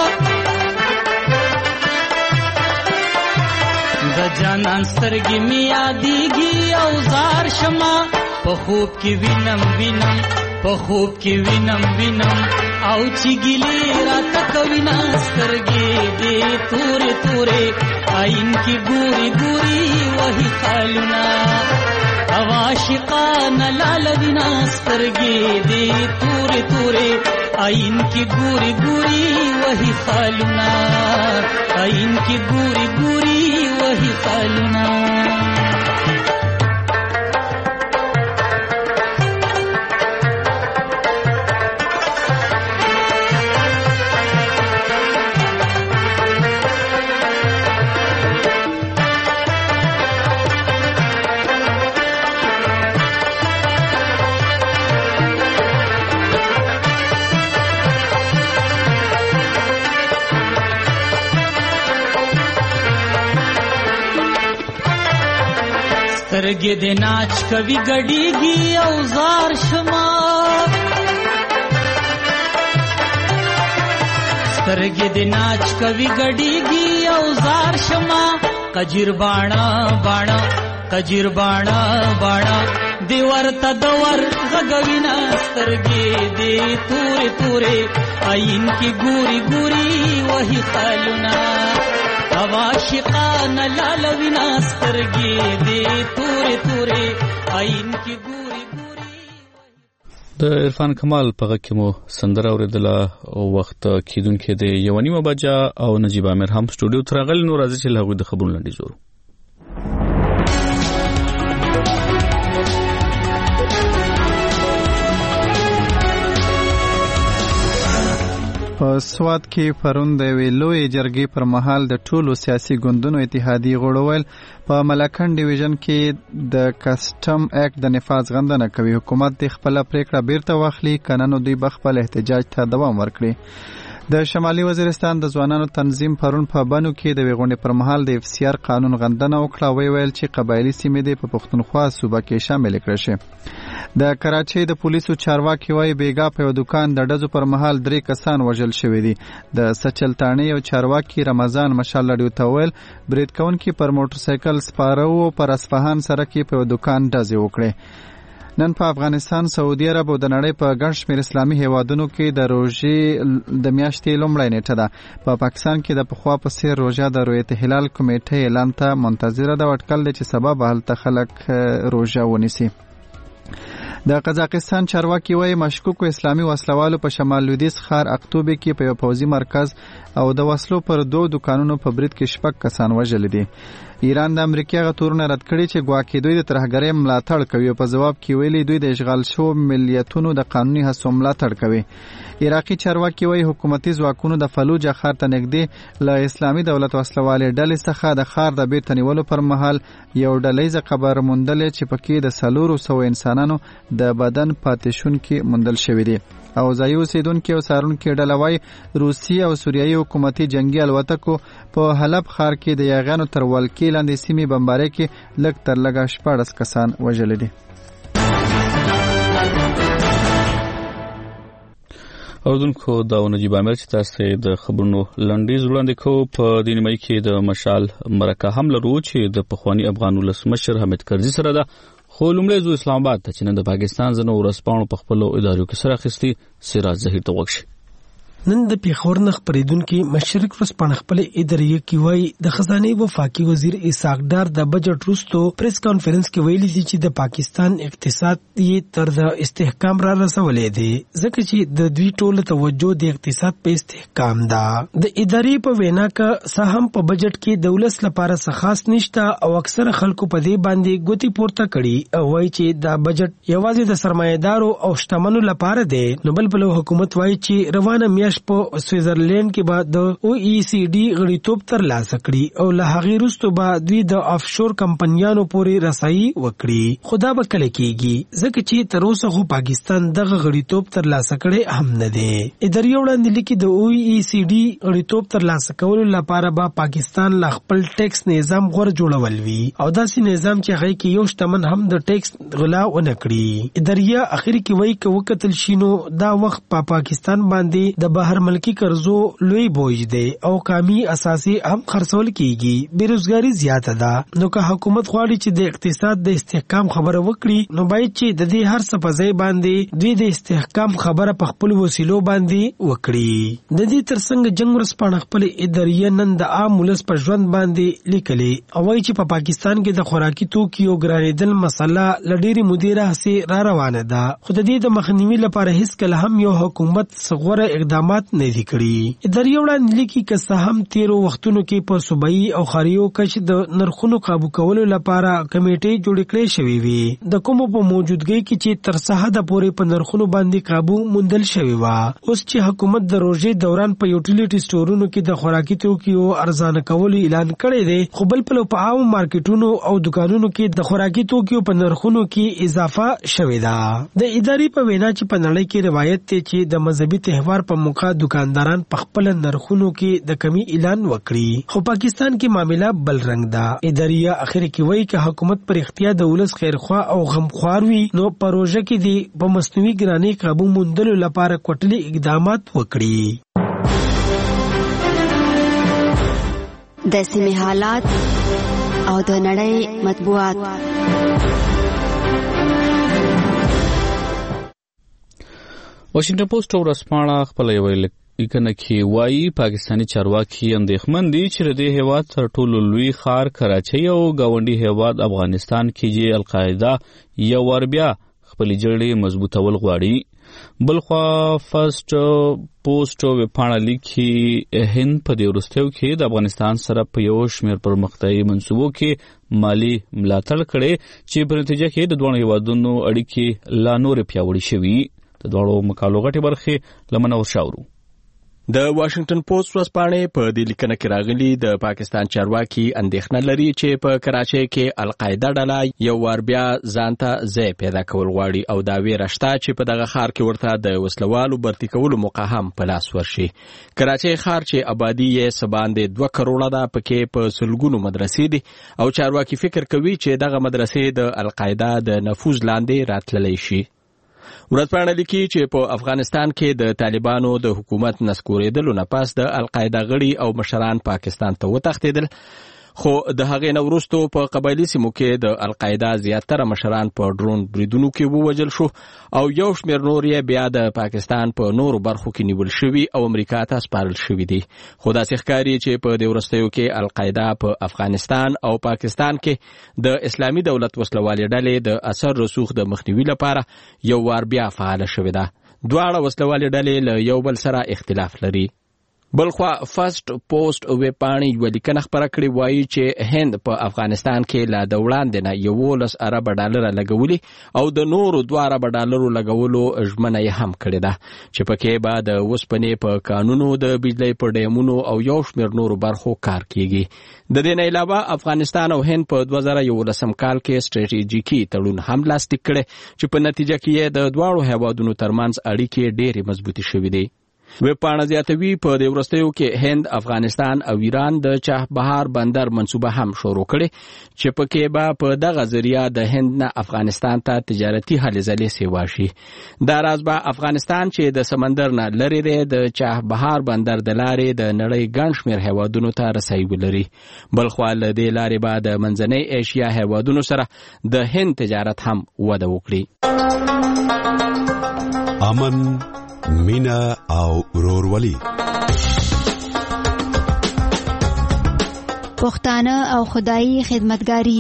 د جانان سترګې مې یادېږي او زار شما په خوب کې وینم وینم په خوب کې وینم وینم او چې ګیلې راته کوي نه سترګې دې تورې تورې آئین کې ګوري ګوري وਹੀ خالونه عاشقان لالوینا سترګې دې تورې تورې آئین کې ګوري ګوري وਹੀ خالونه آئین کې ګوري ګوري وਹੀ خالونه سترګې دې ناچ کوي ګډېږي او زار شما سترګې دې ناچ کوي ګډېږي او زار شما کجیر باڼه باڼه کجیر باڼه باڼه دی ورته دور غږوینا سترګې دې تورې تورې آئین کې ګوري ګوري وਹੀ خالونه عاشقان لالوینا سترګې دې تورې تورې آئین کې ګوري ګوري د عرفان کمال په غږ کې مو سندره اوریدله او وخت کیدونکې د یو نیمه بجه او نجیب امیر هم سټوډیو ته راغلی نو راځي چې له هغوی د خبرونو لنډیز واورو په سوات کې پرون د یوې لویې جرګې پر مهال د ټولو سیاسي ګوندونو اتحادیې غړو ویل په ملکنډ ډیویژن کې د کسټم اکټ د نفاذ غندنه کوي. حکومت د خپله پریکړه بیرته واخلي کنه نو دوی به خپل احتجاج ته دوام ورکړي. د شمالي وزیرستان د ځوانانو تنظیم پرون په بنو کې د غونډې پر مهال د اف سی آر قانون غندنه وکړه. وی ویل چې قبایلي سیمې د په پښتونخوا صوبه کې شامل کړي شي. د کراچۍ د پولیسو چارواکي وایي بیګا په یو دکان د ډزو پر مهال درې کسان وژل شوي دي. د سچلتانې یو چارواکي رمضان مشال لډیو ته ویل برید کوونکي پر موټر سایکل سپاره وو پر اصفهان سره کې په یو دکان ډزې وکړې. نن په افغانستان، سعودي عرب او د نړۍ په ګڼ شمېر اسلامي هیوادونو کې د روژې د میاشتې لومړۍ نیټه ده. په پاکستان کې د پخوا په څېر روژه د رؤیت هلال کمیټې اعلان ته منتظره ده. اټکل دی چې سبا به هلته خلک روژه ونیسي. د قزاقستان چارواکي وایي مشکوکو اسلامي وسلوالو په شمال لویدیځ ښار اقتوبې کې په یو پوځي مرکز او د وسلو پر دوه دکانونو په برید کې شپږ کسان وژلي دي. ایران د امریکا غا تورونه رد کړي چې ګواکې دوی د ترهګرۍ ملاتړ کوي. په جواب کې ویلي دوی د اشغال شوو ملیتونو د قانوني هڅو ملاتړ کوي. عراقي چارواکي وایي حکومتي ځواکونو د فلوجه ښار ته نږدې له اسلامي دولت وسلوالې ډلې څخه د ښار د بیرته نیولو پر مهال یو ډلیزه قبر موندلې چې پکې د څلورو سوو انسانانو د بدن پاتې شونکي موندل شوي دي. او ځایي اوسیدونکي او څارونکي ډله وایي روسي او سوریایي حکومتي جنګي الوتکو په حلب ښار کې د یاغیانو تر ولکې لاندې سیمې بمبارۍ کې لږ تر لږه شپاړس کسان وژلي دي. اوردونکو دا نجیب عامر چې تاسو د خبرونو لنډیز وړاندې کوو. په دې نیمه کې د مشال مرکه هم لرو چې د پخوانی افغان ولسمشر حامد کرزي سره ده. خو لومړی زو اسلام آباد ته چې نن د پاکستان ځینو ورځپاڼو په خپلو ادارو کې سره اخیستي. سراج ظهیر ته وکشي. نن د پیښور نه خپرېدونکي مشرق ورځپاڼه خپل ادارې کې وایي د خزانه وفاقي وزیر اسحاق ډار د بجټ وروسته پریس کانفرنس کې ویلي دي چې د پاکستان اقتصاد یې تر د استحکام را رسولې دي ځکه چې د دوی ټوله توجه د اقتصاد په استحکام ده. د ادارې په وینا کې سهم په بجټ کې دولت لپاره څه خاص نشته او اکثره خلکو په دې باندې ګوتی پورته کړي او وایي چې دا بجټ یوازې د سرمایه‌دارو او شتمنو لپاره دی. نو بل بل حکومت وایي چې روانه میاشت په سویزرلند کې به د او ای سی ډي غړیتوب ترلاسه کړي او له هغې وروسته به دوی د افشور کمپنیانو پورې رسایي وکړي. خو دا به کله کېږي ځکه چې تر اوسه خو پاکستان دغه غړیتوب ترلاسه کړی هم نه دی. ادارې وړاندې لیکي د او ای سی ډي غړیتوب ترلاسه کولو لپاره به پاکستان له خپل ټیکس نظام غوره جوړول وي او داسې نظام چې هغې کې یو شتمن هم د ټیکس غلا ونه کړي. ادارې اخر کې وایي که وکتل شي نو دا وخت په پاکستان باندې د بهر ملکی قرضو لوی بوج دی او قومي اساسي هم خرڅول کیږي. بیروزګاری زیاته ده. نو که حکومت غواړي چې د اقتصاد د استحکام خبره وکړي نو باید چې د دې هر څه په ځای باندې دوی د استحکام خبره په خپل وسیلو باندې وکړي. د دې ترڅنګ جنگ ورځپاڼه خپل ادارې نن د عام ولس په ژوند باندې لیکلې او وایي چې په پاکستان کې د خوراکي توکیو ګرانېدل مسله لډيري مدیره سي را روانه ده. خو د دې د مخنیوي لپاره هیڅ کله هم یو حکومت څغوره اقدامات نه دي کړي. ادارې وړاندې لیکي که څه هم تیرو وختونو کې په صوبایي او ښاریو کچ د نرخونو قابو کولو لپاره کمیټې جوړې کړې شوې وي د کومو په موجودګۍ کې چې تر څه حده پورې په نرخونو باندې قابو موندل شوې وه. اوس چې حکومت د روژې دوران په یوټیلیټي سټورونو کې د خوراکي توکیو ارزانه کولو اعلان کړی دی خو بل پلو په عام مارکیټونو او دکانونو کې د خوراکي توکیو په نرخونو کې اضافه شوې ده. د ادارې په وینا چې په نړۍ کې روایت دی چې د مذهبي تهوار په موقع دکانداران په خپل نرخونو کې د کمی اعلان وکړي خو پاکستان کې معاملې بل رنګ ده. ادارې اخر کې وایي چې حکومت پر اختیار د ولس خیرخوا او غمخوار وي نو پروژه کې دی په مصنوعي ګرانۍ قابو موندلو لپاره کوټلي اقدامات وکړي. د سیمې حالات او د نړۍ مطبوعات. واشنگټن پوسټ ورځپاڼه خپل یو لیکنه کې وایي پاکستانی چارواکي اندېښمن دي چې د دې هیواد تر ټولو لوی ښار کراچۍ او ګاونډي هیواد افغانستان کې چې القاعده یو ور بیا خپلې جړې مضبوطول غواړي. بلخوا فرست پوسټ ویبپاڼه لیکي هند په دې وروستیو کې د افغانستان سره په یو شمېر پرمختیایي منصوبو کې مالي ملاتړ کړی چې په نتیجه کې د دواړو هیوادونو اړیکې لا نورې پیاوړې شوي. د دواړو مقالو غټې برخې له منور شاورو. د واشنگټن پوسټ ورځپاڼې په دې لیکنه کې راغلي د پاکستان چارواکي اندېښنه لري چې په کراچۍ کې القاعده ډله یو وار بیا ځانته ځای پیدا کول غواړي او دا ویره شته چې په دغه ښار کې ورته د وسلوالو برتي کولو موقع هم په لاس ورشي. کراچۍ ښار چې آبادي یې څه باندې دوه کروړه ده، پکې په سلګونو مدرسې دي او چارواکي فکر کوي چې دغه مدرسې د القاعده د نفوذ لاندې راتللی شي. ورځپاڼه لیکي چې په افغانستان کې د طالبانو د حکومت نسکورېدلو نه پس د القاعده غړي او مشران پاکستان ته وتښتېدل، خو د هغې نه وروستو په قبایلي سیمو کې د القاعده زیاتره مشران په ډرون بریدونو کې ووژل شو او یو شمېر نور یې بیا د پاکستان په نورو برخو کې نیول شوي او امریکا ته سپارل شوي دي. خو داسې ښکاري چې په دې وروستیو کې القاعده په افغانستان او پاکستان کې د اسلامي دولت وسلوالې ډلې د اثر رسوخ د مخنیوي لپاره یو وار بیا فعاله شوې ده. دواړه وسلوالې ډلې له یو بل سره اختلاف لري. بلخوا فرست پوسټ ویبپاڼې یوه لیکنه خپره کړې وایي چې هند په افغانستان کې لا د وړاندې نه یولس اربه ډالره لګولي او د نورو دوه اربه ډالرو لګولو ژمنه یې هم کړې ده چې پکې به د اوسپنې په کانونو، د بجلۍ په ډیمونو او یو شمېر نورو برخو کار کیږي. د دې نه علاوه افغانستان او هند په دوه زره یولسم کال کې سټریټیژیکي تړون هم لاسلیک کړی چې په نتیجه کې یې د دواړو هیوادونو ترمنځ اړیکې ډېرې مضبوطې شوې دي. ویبپاڼه زیاتوي په دې وروستیو کې هند، افغانستان او ایران د چابهار بندر منصوبه هم شروع کړې چې پکې به په دغه ذریعہ د هند نه افغانستان ته تجارتي هلې ځلې سیوا شي. دا راز به افغانستان چې د سمندر نه لرې دی د چابهار بندر د لارې د نړۍ ګڼ شمېر هیوادونو ته رسۍ ولري. بلخوا له دې لارې به د منځنۍ ایشیا هیوادونو سره د هند تجارت هم وده وکړي. امن، مینا او ورورولي، پښتانه او خدایي خدمتګاری.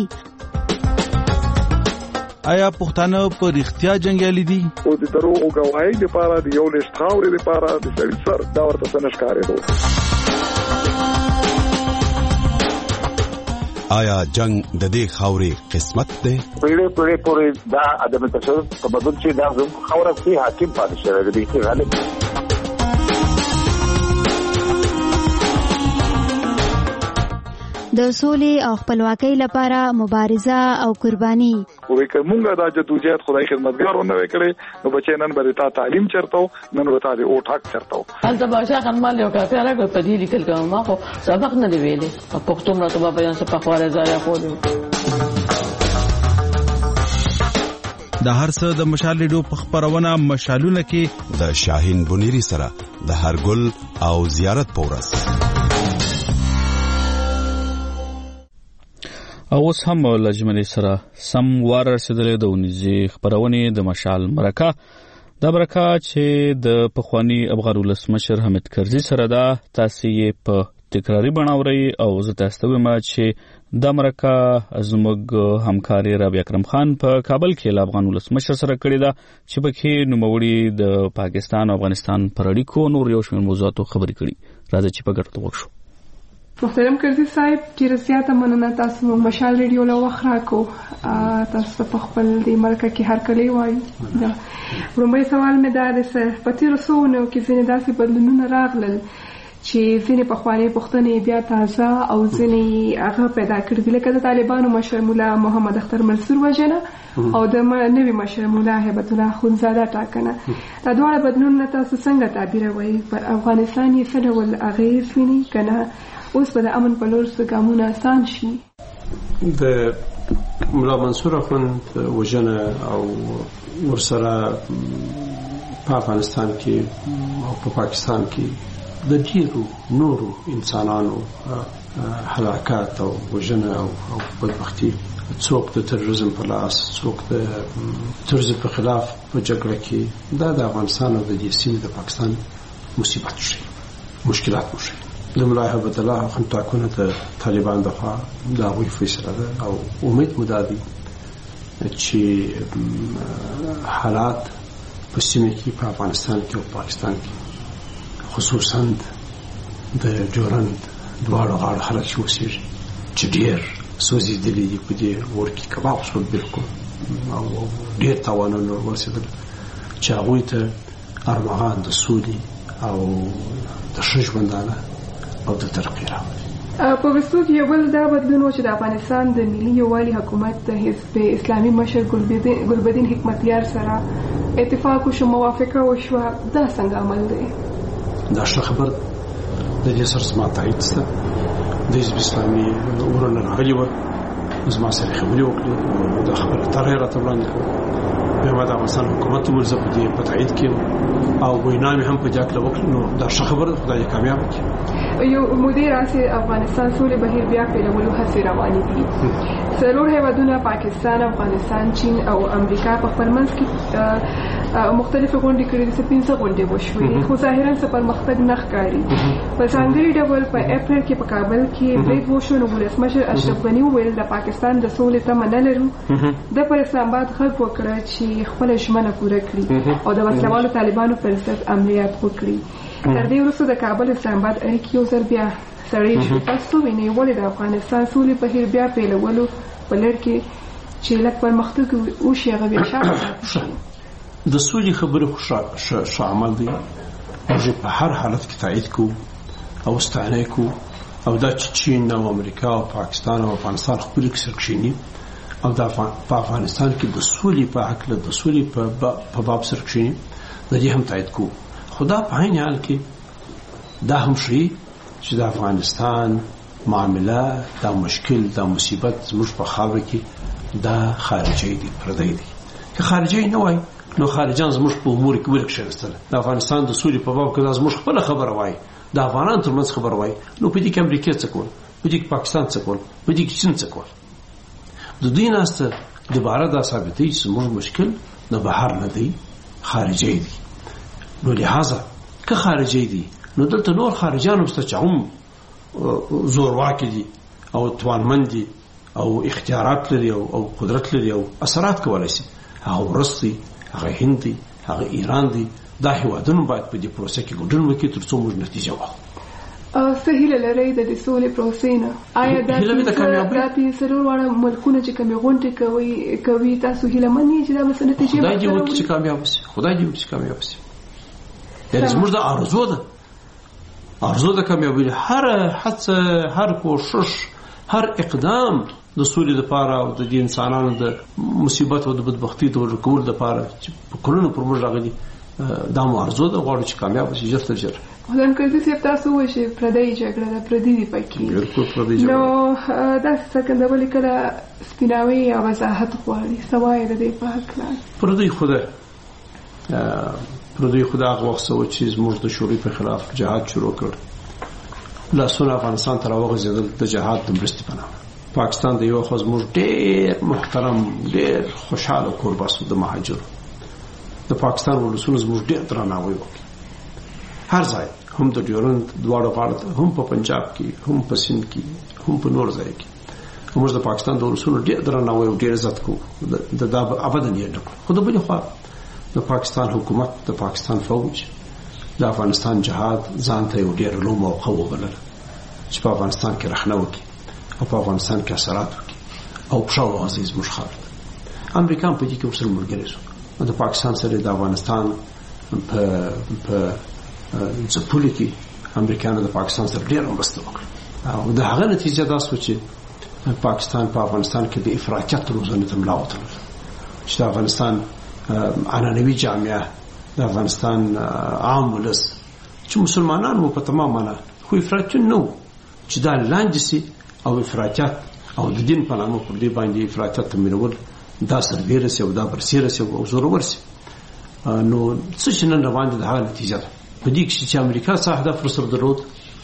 آیا پښتانه په رښتیا جنگیالي دي؟ او د دروغو گواهی لپاره د یو لښت خاورې لپاره د سړي سر دا ورته څه نه ښکارېدو. آیا جنگ د دې خاورې قسمت دی؟ پیړې پیړې پورې دا عدم تشدد په بدل چې دا زموږ خاوره کې حاکم پاتې شوی دی چې غالب. د سولې او خپلواکۍ لپاره مبارزه او قرباني. وې کومه دا جدوجہد خدای خدمتګار ونه وکړي نو بچي نن به تا تعلیم چرته نن ورته دی او ټاک چرته. هلته باشا خنمال یو کافي راغله په دې لیکل کوم ما خو سبق نه دی ویلې په پښتو مرتبه بیان څه په خواره ځای خو دی. د هر څه د مشال ریډیو په خبرونه مشالونه کې د شاهین بنيري سره د هرګل او زیارت پورس. او اوس هم لجمنې سره سم وار رسیدلې د ونیزي خبرونې د مشال مرکه. دا مرکه چې د پخوانی افغان ولسمشر حامد کرزي سره ده، تاسو یې په تکراری بڼاوري او زه تاسو ته وایم چې دا مرکه زموږ همکاري رابعه اکرم خان په کابل کې له افغان ولسمشر سره کړې ده چې پکې نوموړي د پاکستان او افغانستان پر اړیکو نور یو شمېر موضوعاتو خبرې کړي. راځي چې په ګډه وکړو. محترم کرزي صاحب، ډېر زیاته مننه تاسو مشال ریډیو له وخت راکو. تاسو په خپل دې مرکه کې هر کله وایي. لومړی سوال مې دا دی چې په تېرو څو اونیو کې ځینې داسې بدلونونه راغلل چې ځینې پخوانۍ پوښتنې بیا تازه او ځینې هغه پیدا کړي دي، لکه د طالبانو مشر ملا محمد اختر منصور وژنه او د نوي مشر ملا هیبت الله اخندزاده ټاکنه. دا دواړه بدلونونه تاسو څنګه تعبیروئ؟ پر افغانستان یې څه ډول اغېز ویني که نه اوس به د امن په لور څه ګامونه آسان شي؟ د ملا منصور اخند وژنه او ورسره په افغانستان کې او په پاکستان کې د ډیرو نورو انسانانو هلاکت او وژنه او بدبختي، څوک د تروریزم په لاس، څوک د تروریزم په خلاف په جګړه کې، دا د افغانستان او د دې سیمې د پاکستان مصیبت شي، مشکلات شي. د ملا هیبت الله اخند ټاکنه د طالبان دغه د هغوی فیصله ده او امید مو دا دی چې حالات په سیمه کې په افغانستان کې او پاکستان کې خصوصا د جورند دواړو غاړو خلک چې اوسېږي چې ډېر سوځېدلي دي په دې اور کې کباب شول بلکل او ډېر تاوانونه ورسېدل چې هغوی ته ارمغان د سولې او د ښه ژوندانه او د ترقۍ راولي. په وروستو کې یو بل دا بدلون و چې د افغانستان د ملي یووالي حکومت د حزب اسلامي مشر ګلبدین حکمتیار سره اتفاق وشو، موافقه وشوه. دا څنګه عمل دی؟ دا ښه خبر د دې سره زما تایید شته. د حزب اسلامي ورونه راغلي وه، زما سره خبرې وکړې، د خبره طرح یې راته وړاندې کړه. بیا ما د افغانستان حکومت وویل زه په دې په تایید کې یم او وینا مې هم په دې هکله وکړه. نو دا ښه خبره ده، خدای دې کامیاب کړي. یو مدیر راسي افغانستان سولې بهیر بیا پیلولو هڅې روانې دي. څلور هیوادونه پاکستان، افغانستان، چین او امریکا په خپل منځ کې مختلفې غونډې کړې دي. څه پنځه غونډې وشوې، خو ظاهرا څه پرمختګ نه ښکاري. په ځانګړي ډول په اپریل کې په کابل کې برید وشو، نو ولسمشر اشرف غني وویل د پاکستان د سولې تمه نه لرو. د پر اسلام آباد غږ وکړه چې خپله ژمنه پوره کړي او د وسلوالو طالبانو پر ضد عملیات وکړي. تر دې وروسته د کابل اسلام آباد اړیکې یو ځل بیا سړې شوې. تاسو وینئ ولې د افغانستان سولې بهیر بیا پیلولو په لړ کې چې لږ پرمختګ وشي هغه بیا شاته پاتې شي؟ د سولې خبرې خو ښه عمل دی، موږ په هر حالت کې تایید کوو او ستاینه کوو. او دا چې چین او امریکا او پاکستان او افغانستان خپل کې سره کښیني او د په افغانستان کې د سولې په هکله د سولې په باب سره کښیني، د دې هم تایید کوو. خدا په عین حال کې دا هم ښیي چې د افغانستان معامله، دا مشکل، دا مصیبت زموږ په خاوره کې دا خارجي دی، پردی دی. که خارجي نه وای نو خارجان زموږ په امور کې ولې کښېنستل؟ د افغانستان د سولې په باب کې دا زموږ خپله خبره وای، د افغانانو ترمنځ خبره وای، نو په دې کې امریکا څه کول، په دې کې پاکستان څه کول، په دې کې چین څه کول؟ د دوی ناسته دوباره دا ثابتوي چې زموږ مشکل د بهر نه دی، خارجي دی. نو لہذا که خارجي دي نو دلته نور خارجان هم چې هم زورواکي دي او توانمند دي او اختیارات لري او قدرت لري او اثرات کولای شي. هغه روس دي، هغه هند دي، هغه ایران دي. دا هیوادونه باید په دې پروسه کې ګډون وکړي تر څو موږ نتیجه واخلو. څه هیله لرئ د دې سولې پروسې نه؟ آیا دا چې څلور واړه ملکونه چې کومې غونډې کوي کوي تاسو هیله من یې چې دا به څه نتیجه خدای دې وکړي چې کامیاب شي، خدای دې وکړي چې کامیاب شي. یعنې زموږ د ارزو ده ارزو د کامیابی، هر هڅه، هر کوشش، هر اقدام د سولې لپاره او د دې انسانانو د مصیبت او د بدبختی د ورکول لپاره چې په کلونو پر موږ راغلي، دا مو ارزو ده. غواړو چې کامیاب شي ژر تر ژره. خدای کرزي صاحب تاسو وایئ چې پردۍ جګړه ده، پردي دي پکې. بالکل پردۍ جګړه. نو داسې څرګندول کله سپیناوی یا وضاحت غواړي. څه وایي د دې په هکله؟ پردۍ خدای پردوی خدا هغه وخت سوه چې زموږ د شوروي په خلاف جهاد شروع کړ. لاسونه افغانستان ته راوغځېدل د جهاد د مرستې په نامه. پاکستان د یو خوا زموږ ډېر محترم، ډېر خوشحاله کوربه سو د مهاجرو. د پاکستان ولسونو زموږ ډېر درناوی وکړ. هر ځای، هم د ډیورند دواړو غاړو ته، هم په پنجاب کې، هم په سند کې، هم په نور ځای کې موږ د پاکستان د ولسونو ډېر درناوی او ډېر عزت کوو. د دا ابدا یې نه کړو. خو د بلې خوا د پاکستان حکومت، د پاکستان فوج د افغانستان جهاد ځان ته یو ډېر لوی موقع وبلله چې په افغانستان کې رخنه وکړي او په افغانستان کې اثرات وکړي او پښه وغځوي زموږ خاوره ته. امریکا هم په دې کې ورسره ملګری شو. د پاکستان سره د افغانستان په په ځپلو کې امریکایانو د پاکستان سره ډېره مرسته وکړه او د هغه نتیجه دا شوه چې پاکستان په افغانستان کې د افراطیت روزنې ته ملا وتړله چې د افغانستان عنعنوي جامعه، د افغانستان عام ولس چې مسلمانان مو په تمام معنا، خو افراطیون نه و چې دا لاندې سي او افراطیت او د دین په نامه پر دې باندې افراطیت تمرینول دا سربیره سي او دا برسیره سي او زورور سي. نو څه چې نن روان دي د هغه نتیجه ده. په دې کې چې امریکا څه هدف ورسره درلود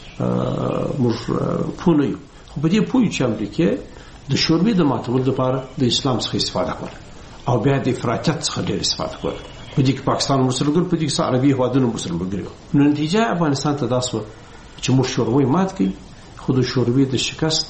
موږ پوه نه یو، خو په دې پوه یو چې امریکا د شوروي د ماتولو لپاره د اسلام څخه استفاده کوله او بیا د افراطیت څخه ډېر استفاده کوله. په دې کې پاکستان ورسره ګر، په دې کې عربي هیوادونه ورسره ملګري وو. نو نتیجه افغانستان ته دا سوه چې موږ شوروي مات کړي، خو د شوروي د شکست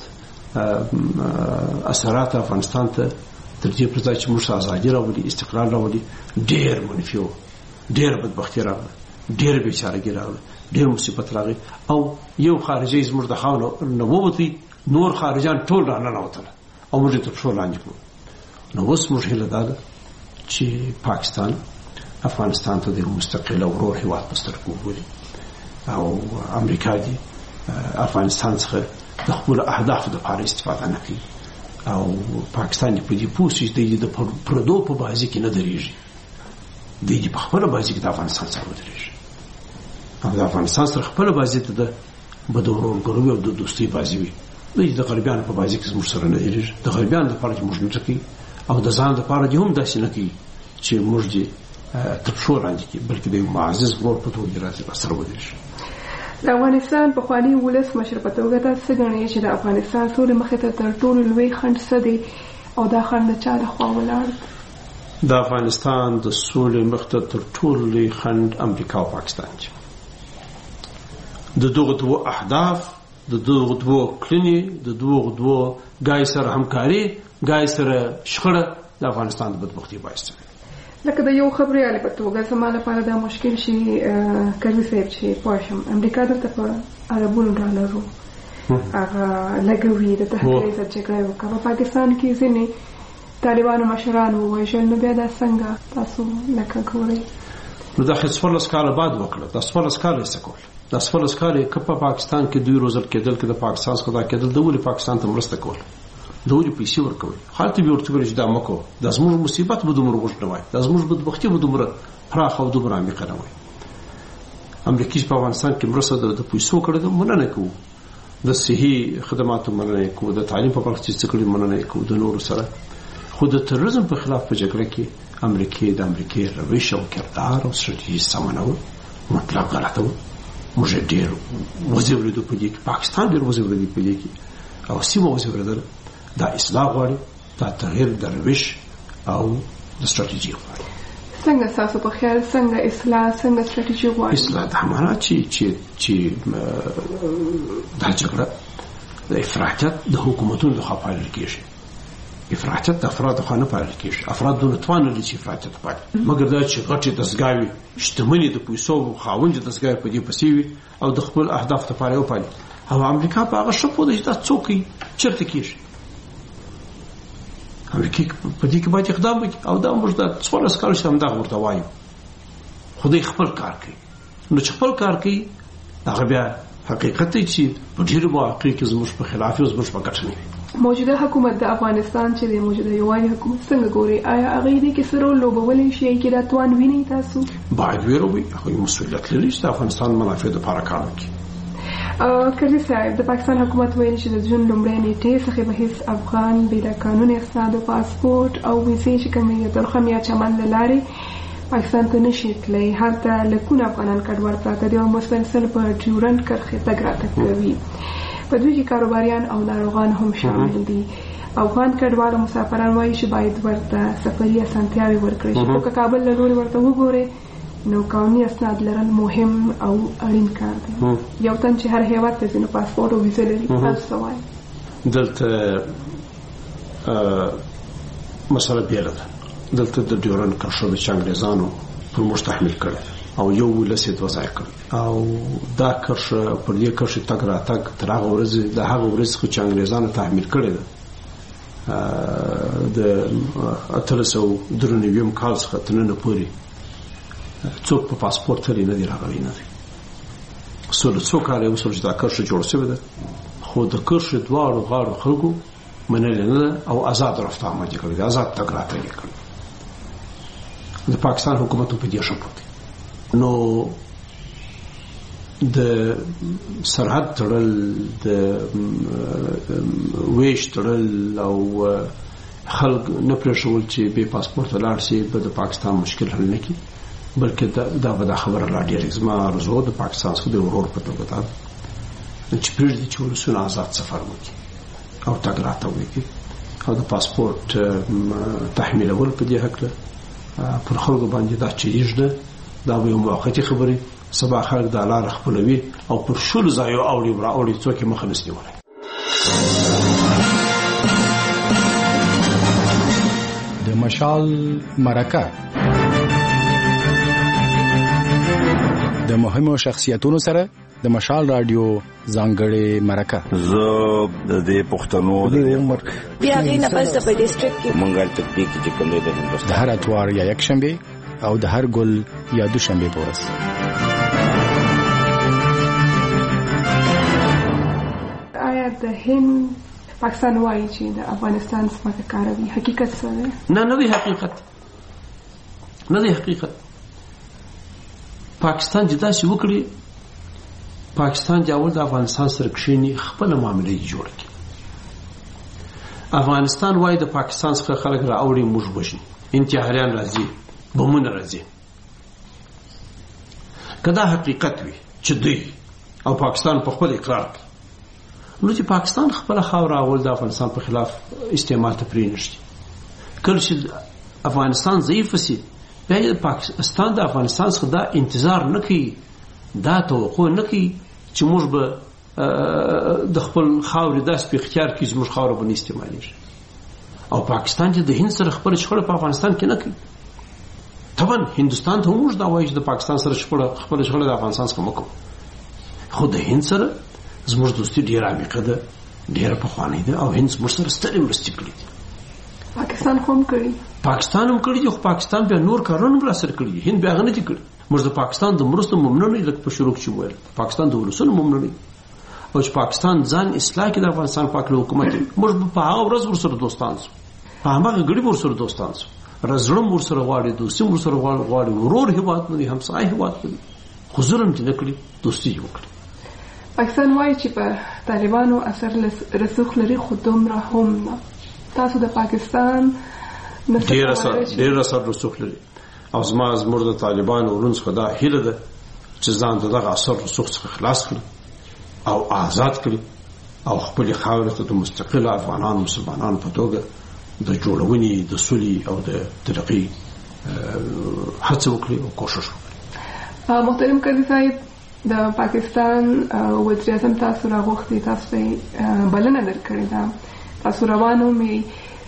اثرات افغانستان ته تر دې پر ځای چې موږ ازادي راوړي، استقلال راوړي، ډېر منفي وو، ډېر بدبختي راغله، ډېر بېچارهګي راغله، ډېر مصیبت راغی او یو خارجي زموږ د خاورو نه ووتی، نور خارجان ټول راننوتل او موږ یې تر پښو لاندې کړو. نو اوس موږ هیله دا ده چې پاکستان افغانستان ته د مستقل او ورور هیواد په سترګه وګوري او امریکا دي افغانستان څخه د خپل اهداف لپاره استفاده نه کوي او پاکستان په دې پوسټ دی د پردو په بازي کې نه درېږي دی په خپل بازي کې د افغانستان سره ودرېږي او د افغانستان سره خپل بازي ته د بدورون ګروي او د دوستي بازي وي د غربیانو په بازي کې زموږ سره نه درېږي د غربیانو لپاره چې موږ نه کوي او د ځان لپاره دې هم داسې نه کوي چې موږ دې تر څو وړاندې کوي بلکې د معزز ورور په توګه راځي سره ودرېږي. د افغانستان پخواني ولس مشر په توګه تاسو ګڼئ چې د افغانستان سولې مخې ته تر ټولو لوی خنډ څه دی او دا خنډ د چا لخوا ولاړ دی؟ د افغانستان د سولې مخې ته تر ټولو لوی خنډ امریکا او پاکستان دي. د دغو دوو اهداف د دغو دوو کړنې د دغو دوو ګای سره همکاري ګای سره شخړه د افغانستان د بدبختۍ باعث دی. لکه د یو خبريال په توګه زما لپاره دا مشکل شي کړي صاحب چې پوښم امریکا دلته په عربونو ډالرو هغه لګوي د تحقیق سرچګړې وکړه پاکستان کې ځینې طالبانو مشران وویل نو بیا دا څنګه تاسو لکه ګورئ نو دا هیڅ څوارلس کاله بعد وکړه دا څوارلس کاله یې څه کول دا څوارلس کاله یې که په پاکستان کې دوی روزل کېدل که د پاکستان څخه دا کېدل د ولې پاکستان ته مرسته کول د ولې پیسې ورکوي خالته به ورته ویل چې دا مکو دا زموږ مصیبت به دومره غوښ نه وای دا زموږ بدبختي به دومره پراخه او دومره عمیقه نه وای. امریکا په افغانستان کې مرسته د پیسو کړې ده مننه کوو د صحي خدماتو مننه کوو د تعلیم په برخه کې څه کړي مننه کوو د نورو سره خو د تروریزم په خلاف په جګړه کې امریکا د امریکا روش او کردار او ستراتیژي سمونه مطلق غلطه و موږ ډېر وځي ورته په دې کې پاکستان ډېر وځي ورته په دې کې او سیمه وځي ورته دا اصلاح غواړي دا تغییر د روش او د ستراتیژي غواړي. څنګه تاسو په خیال څنګه اصلاح څنګه ستراتیژي غواړي؟ اصلاح د معنا چې چې چې دا جګړه د افراطیت د حکومتونو لخوا پالل کېږي افراطیت د افراد لخوا نه پالل کېږي افراد دونه توان لري چې افراطیت پالي مګر دا چې غټې دستګاوې شتمني د پیسو خاوند دستګاوې په دې پسې وي او د خپل اهداف لپاره وپالي او امریکا په هغه شپو د دا څوکۍ چیرته کېږي امریکا په دې کې باید اقدام وکړي او دا موږ د څوارلس کالو چې همدغه ورته وایو خدای خپل کار کوي نو چې خپل کار کوي هغه بیا حقیقت دی چې په ډېرو مواقعو کې زموږ په خلاف او زموږ په ګټه نه وي. موجوده حکومت د افغانستان چې د موجوده یووالي حکومت څنګه ګوري آیا هغه دې کې سره لوبولی شي کې دا توان ویني تاسو؟ باید ویروي هغه مسؤلیت لري چې د افغانستان منافع لپاره کار وکړي. کړي صاحب د پاکستان حکومت ویلي چې د جون لومړۍ نیټې څخه به هیڅ افغان بې له قانون اسناد پاسپورت او ویزې چې کومې د ترخم یا چمن له لارې پاکستان ته نشي تللی هلته لکونه افغانان کډوال پراته دي او مسلسل په ډیورنډ کرښې تګ راتګ کوي په دوی کې کاروباریان او ناروغان هم شامل دي. افغان کډوال مسافران وایي چې باید ورته سفري اسانتیاوې ورکړي شي خو که کابل له لورې ورته وګورئ نو قانوني اسناد لرل مهم او اړین کار دی. یو تن چې هر هیواد ته ځي نو پاسپورت او ویزه لري تاسو څه وایي؟ دلته مسله بیله ده دلته د ډیورنډ کرښه د انګریزانو پر موږ تحمیل کړې او یو ولس یې وځای کړ او دا کرښه پر دې کرښه تګ راتګ تر هغه ورځې د هغه ورځې چې انګریزانو تحمیل کړې ده د اتلس او درنویم کال څخه تر نن پورې څوک په پاسپورت لري نه دی راغلی نه دی سول څوک هغه وسول چې دا کرښه جوړ شوې ده خو د کرښه دواړو غاړو خلکو منل نه او آزاد رفتار ماجه کړی آزاد تګ راتګ کړی د پاکستان حکومت په دې شپه نو د سرحد تړل د ویش تړل او خلک نه پرېښول چې بې پاسپورت لاړ شي به د پاکستان مشکل حل نه کړي بلکې دا به دا خبره لا ډېره زما ارزو د پاکستان څخه د ورور په توګه ده چې پرېږدي چې ولسونه آزاد سفر وکړي او تګ راتګ وکړي او د پاسپورت تحمیلول په دې هکله پر خلکو باندې دا چیږده دا به یو موقتي خبرې سبا خلک د لار خپلوي او پر شل ځایو اوړي ورا اوړي څوک مخه نسي ولای. د مشال مرکه د مهمو شخصیتونو سره د مشال رادیو ځانګړې مرکه زه د دې پښتنو د عمر بیا غینه پس د ډیسټریکټ کې منګل تطبیق چې کوم دی د هندوستان د هر اتوار یا یک شنبه او د هر ګل یا دوشنبه پورس د هند پاکستان وایي چې د افغانستان ځمکه کاروي، حقیقت څه دی؟ نه نه دی حقیقت، نه دی حقیقت. پاکستان چې داسې وکړي، پاکستان چې اول د افغانستان سره کښېني خپله معامله یې جوړه کړي. افغانستان وایي د پاکستان څخه خلک راوړي موږ وژني، انتحاریان راځي، بمونه راځي. که دا حقیقت وي چې دوی او پاکستان په خپل اقرار کوي، نو چې پاکستان خپله خاوره اول د افغانستان په خلاف استعمال ته پرېنږدي. کله چې افغانستان ضعیفه سي، بیا یې پاکستان د افغانستان څخه دا انتظار نه کوي، دا توقع نه کوي چې موږ به د خپل خاورې داسې په اختیار کړي چې موږ خاوره به نه استعمالېږي. او پاکستان چې د هند سره خپله شخړه په افغانستان کې نه کوي. طبعا هندوستان ته موږ دا وایي چې د پاکستان سره خپله شخړه د افغانستان څخه مه کوو، خو د هند سره زموږ دوستي ډېره عمیقه ده، ډېره پخوانۍ ده، او هند زموږ سره سترې مرستې کړي دي. پاکستان خو هم کړي، پاکستان هم کړي دي، خو پاکستان بیا نور کارونه هم راسره کړي دي، هند بیا هغه نه دي کړي. موږ د پاکستان د مرستو ممنون یو، لکه په شروع کې چې وویل پاکستان د ولسونو ممنون یو، او چې پاکستان ځان اصلاح کړي د افغانستان پاک له حکومت، موږ په هغه ورځ ورسره دوستان سو، په هماغه ګړي ورسره دوستان سو، رزړم ورسره غواړي، دوستي ورسره غواړي، ورور هېواد نه دي، همسایه هېواد نه دي، خو ظلم دې نه کړي، دوستي یې وکړي. پاکستان وایي چې په طالبانو اثر رسوخ لري، خو دومره هم نه. تاسو د پاکستان ډېر اثر ډېر اثر رسوخ لري، او زما زموږ د طالبانو ورونو څخه دا هیله ده چې ځان د دغه اثر رسوخ څخه خلاص کړي او آزاد کړي، او خپلې خاورې ته د مستقله افغانانو مسلمانانو په توګه د جوړونې، د سولې او د ترقۍ هڅه وکړي او کوشش وکړي. محترم قاضي صاحب، د پاکستان وزیر اعظم تاسو راغوښتي، تاسو ته بلنه درکړې ده، تاسو روانو مې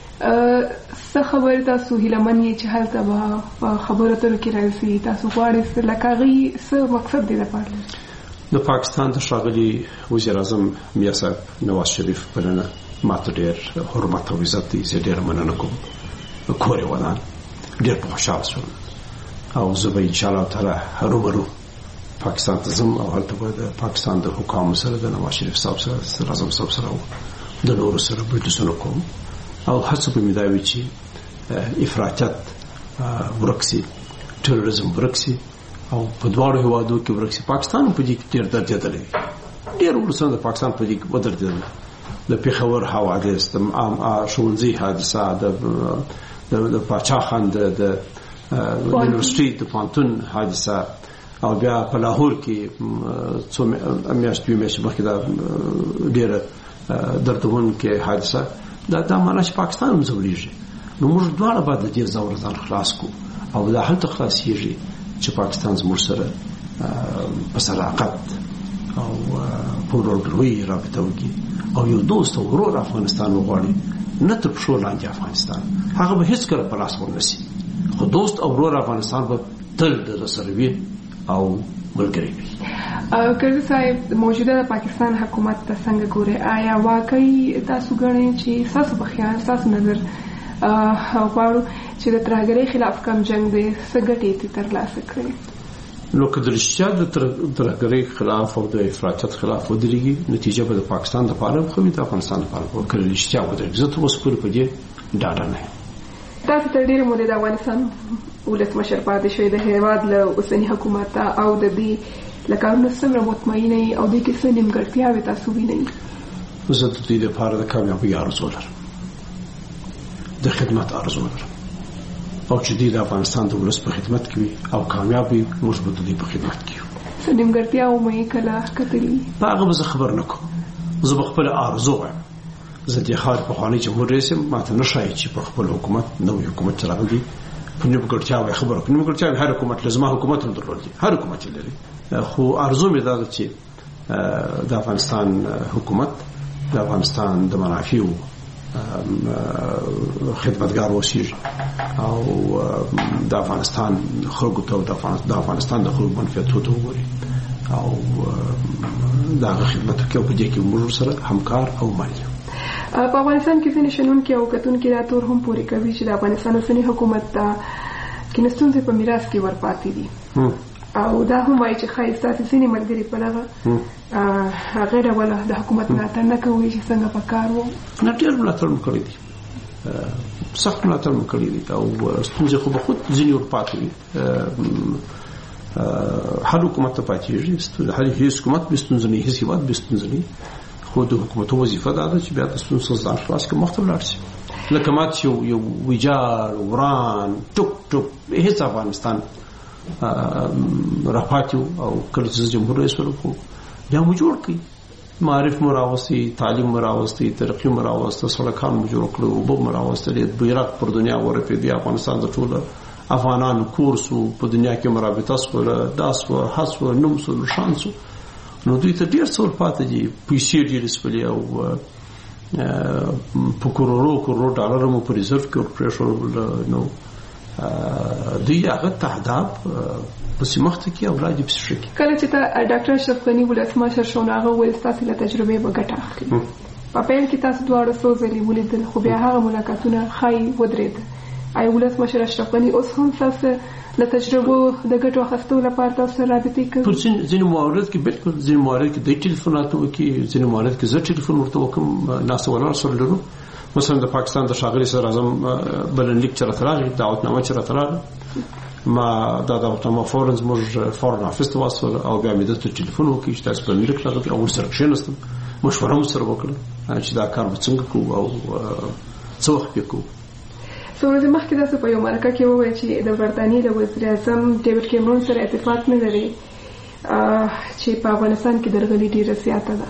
څه خبرې تاسو هیلهمن یې چې هلته به په خبرو اترو کې راځي، تاسو غواړئ لکه هغوی څه مقصد دی دپاره لري؟ د پاکستان د ښاغلي وزیر اعظم میا صاحب نواز شریف بلنه ماته ډېر حرمت او عزت دی، زه ډېره مننه کوم. کور یې ودان، ډېر په خوشحاله شوم، او زه به انشاءالله تعالی هرومرو پاکستان ته ځم، او هلته به د پاکستان د حکامو سره، د نواز شریف صاحب سره، صدر اعظم صاحب سره، د نورو سره بحثونه کوم، او هڅه به مې دا وي چې افراطیت ورک سي، ټیرریزم ورک سي، او په دواړو هېوادو کې ورک سي. پاکستان په دې کې ډېر دردېدلی دی، ډېر ولسونه د پاکستان په دې کې ودرېدل. د پېښور حوادث، د ښوونځي حادثه، د پاچا خان د یونیورسټي د پوهنتون حادثه، او بیا په لاهور کې څو میاشتې دوې میاشتې مخکې دا ډېره دردونکې حادثه. دا دا معنا چې پاکستان هم ځورېږي. نو موږ دواړه باید د دې ځوره ځان خلاص کړو، او دا هلته خلاصېږي چې پاکستان زموږ سره په صداقت او په ورورګلوۍ رابطه وکړي، او یو دوست او ورور افغانستان وغواړي، نه تر پښو لاندې افغانستان. هغه به هېڅکله په لاس ورنسي، خو دوست او ورور افغانستان به تل د سره وي او ملګری وي. قاضي صاحب، موجوده د پاکستان حکومت ته څنګه ګورئ؟ آیا واقعي تاسو ګڼئ چې ستاسو په خیال، ستاسو نظر غواړو چې د ترهګرۍ خلاف کم جنګ دی، څه ګټې یې ترلاسه کړئ؟ نو که د رښتیا د ترهګرۍ خلاف او د افراطیت خلاف ودرېږي، نتیجه به د پاکستان دپاره هم ښه وي، د افغانستان دپاره به که رښتیا ودرېږي. زه تر اوسه پورې په دې ډاډه نه یم. تاسو تر ډېرې مودې د افغانستان ولسمشر پاتې شوی، د هېواد له اوسني حکومت او د دې له کارونو څومره مطمئنه یې، او دوی کې څه نیمګړتیاوې تاسو وینئ؟ زه د دوی لپاره د کامیابۍ آرزو لرم، د خدمت آرزو لرم، او چې دوی د افغانستان د ولس په خدمت کې وي او کامیاب وي، موږ به د دوی په خدمت کې یو. څه نیمګړتیاوې مو یې کله کتلي؟ په هغه به زه خبر نه کوم، زه به خپله آرزو وایم. زه د خاورې پخوانی جمهور رئیس یم، ماته نه ښایي چې په خپل حکومت، نوی حکومت چې راغلی، په نیمګړتیاوې خبره په نیمګړتیاوې هر حکومت له زما حکومت هم درلود دي، هر حکومت یې لري، خو آرزو مې دا ده چې د افغانستان حکومت د افغانستان د منافعو خدمتګار اوسېږي، او د افغانستان خلکو ته د افغانستان د خلکو منفعتونو ته وګوري، او د هغه خدمت وکړي، او په دې کې موږ سره همکار او مل یو. په افغانستان کې ځینې شنونکي او کتونکي دا تور هم پورې کوي چې د افغانستان اوسني حکومت ته کې ستونزې په میراث کې ورپاتې دي. او دا هم وایي چې ښایي ستاسې ځینې ملګري په دغه هغې ډول د حکومت ملاتړ نه کوي چې څنګه په کار و. نه ډېر ملاتړ مو کړی دي، سخت ملاتړ مو کړی دي او ستونزې خو به خود ځینې ورپاتې وي. هر حکومت ته پاتېږي، هر هیڅ حکومت بې ستونزه نه وي، هیڅ هېواد بې ستونزه نه وي، خو د حکومتو وظیفه دا ده چې بیا د ستونزو څخه ځان خلاص کړي، مخ ته ولاړ شي. لکه ما چې یو ویجاړ وران ټوک ټوک هېڅ افغانستان راپاتې او کله چې جمهور رئیس ولکو بیا مو جوړ کړي، معارف مو راوستي، تعلیم مو راوستي، ترقي مو راوسته، سړکان مو جوړ کړي، اوبه مو راوستلې، بیرغ پر دنیا ورپېدی، افغانستان د ټوله افغانانو کور سو، په دنیا کې مرابطه سوله، دا سوه، هسوه، نوم سو، نښان سو. نو دوی ته ډېر څه ورپاتې دي، پیسې ډېرې سولې او په کروڑو کروڑو ډالر مو په ریزرف کې ورپرېښول. نو دوی هغه تهداب پسې مخته کې اولاد یې پسې ښه کړي. کله چې ته ډاکټر اشرف غني ولسمشر شو نو هغه وویل ستاسې له تجربې به ګټه اخلي. په پیل کې تاسو دواړه څو ځلې ولیدل، خو بیا هغه ملاقاتونه ښایي ودرېدل. آیا ولسمشر اشرف غني اوس هم تاسو له تجربو د ګټو اخیستو لپاره تاسو رابطې کوئ؟ په ځینې موارد کې بالکل، ځینې موارد کې دوی ټلیفونات وکړي، ځینې موارد کې زه ټلیفون ورته وکړم، ناسته ولاړ سره لرو. مثلا د پاکستان د ښاغلي صدر اعظم بلنلیک چې راته راغی، دعوتنامه چې راته راغله، ما دا دعوتنامه فورا زموږ فورن افیس ته واستوله او بیا مې دلته ټلیفون وکړي چې تاسو بلنلیک راغلی او ورسره کښېناستم، مشوره مو سره وکړه چې دا کار به څنګه کوو او څه وخت پرې کوو. څو ورځې مخکې تاسو په یو مرکه کې وویل چې د برطانیې د وزیر اعظم ډیوډ کیمرون سره اتفاق نه لري چې په افغانستان کې درغلي ډېره زیاته ده.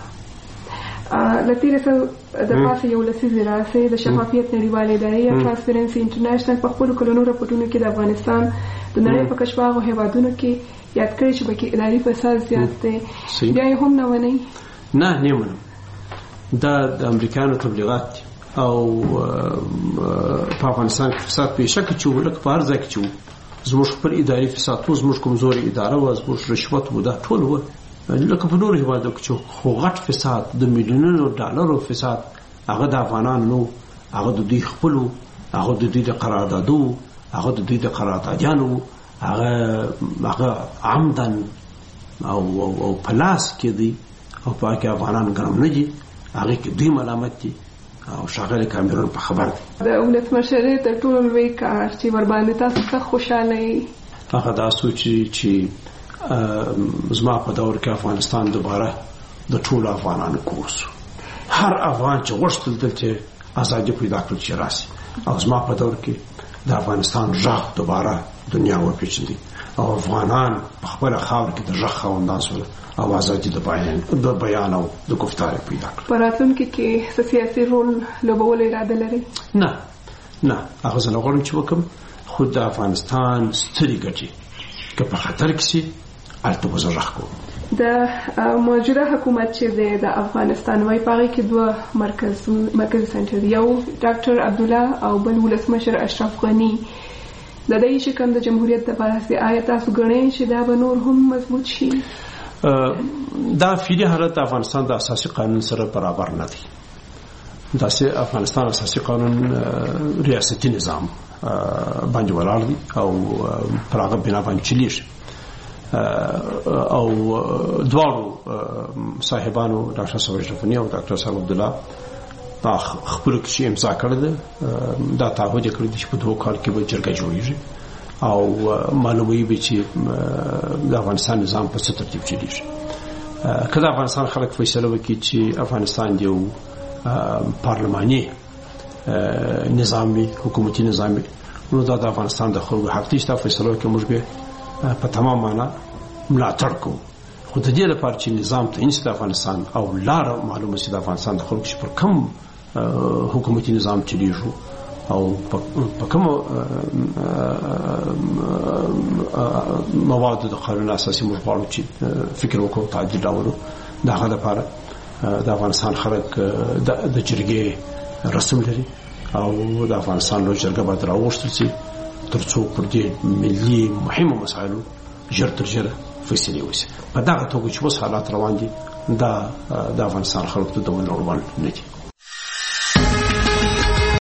له تېرې څه د پاسه یو لسیزې راهیسې د شفافیت نړیوالې ادارې یا ټرانسپیرنسي انټرنیشنل په خپلو کلونو راپورټونو کې د افغانستان د نړۍ په کشمکش هېوادونو کې یاد کړی چې پکې اداري فساد زیات دی، بیا یې هم نه منئ؟ نه نه منم. دا د امریکایانو تبلیغات دي او په افغانستان کې فساد بېشکه چې و، لکه په هر ځای کې چې و، زموږ خپل اداري فساد و، زموږ کمزورې اداره وه، زموږ رشوت و، دا ټول وه. لکه په نورو هېوادو کې چې خو غټ فساد د میلیونونو ډالرو فساد هغه د افغانانو نو، هغه د دوی خپل و، هغه د دوی د قراردادو، هغه د دوی د قراردادیانو، هغه هغه عمدن او او په لاس کې دی او په هغه کې افغانان ګرم نه دي، هغه کې دوی ملامت دي او ښاغلی کامرون په خبر دی. د ولسمشرۍ تر ټولو لوی کار چې ورباندې تاسو ښه خوشحاله یې هغه دا سوچ چې زما په دور کې افغانستان دوباره د ټولو افغانانو کور شو. هر افغان چې غوښتل دلته ازادي پیدا کړل چې راسي، او زما په دور کې د افغانستان غږ دوباره دنیا وپېژندي او افغانان په خپله خاوره کې د غږ خاوندان شول او ازادي د بیان د بیان او د گفتار پیدا کړل. په راتلونکي کې څه سیاسي رول لوبولو اراده لرئ؟ نه نه، هغه زه نه غواړم چې وکړم، خو د افغانستان سترې ګټې که په خطر کې شي هلته به زه غږ کوم. د موجوده حکومت چې دی د افغانستان وایي په هغې کې دوه مرکزي سنټر، یو ډاکټر عبدالله او بل ولسمشر اشرف غني. د دې شکل د جمهوریت دپاره آیا تاسو ګڼئ چې دا به نور هم مضبوط شي؟ دا فعلي حالت د افغانستان د اساسي قانون سره برابر نه دی. داسې افغانستان اساسي قانون ریاستي نظام باندې ولاړ دی او پر هغه بنا باندې چلیږي او دواړو صاحبانو ډاکټر صاحب اشرف غني او ډاکټر صاحب عبدالله په خپلو کې چې امضا کړی ده، دا تعهد یې کړی دی چې په دوه کال کې به جرګه جوړېږي او معلوموي به چې د افغانستان نظام په څه ترتیب چلیږي. که د افغانستان خلک فیصله وکړي چې افغانستان یو پارلماني نظام وي، حکومتي نظام وي، نو دا د افغانستان د خلکو حق دی چې دا فیصله وکړي، موږ به په تمام معنا ملاتړ کوو. خو د دې لپاره چې نظام ته انسي د افغانستان او لاره معلومه شي د افغانستان د خلکو چې پر کوم حکومتي نظام چلیږي او په کوم مواد د قانون اساسي موږ غواړو چې فکر وکړو تعدیل راوړو، د هغه لپاره د افغانستان خلک د جرګې رسم لري او د افغانستان لویه جرګه باید راوغوښتل شي تر څو پر دې ملي مهمو مسایلو ژر تر ژره فیصلې وشي. په دغه توګه چې اوس حالات روان دي دا د افغانستان خلکو ته د ونډول نه دي.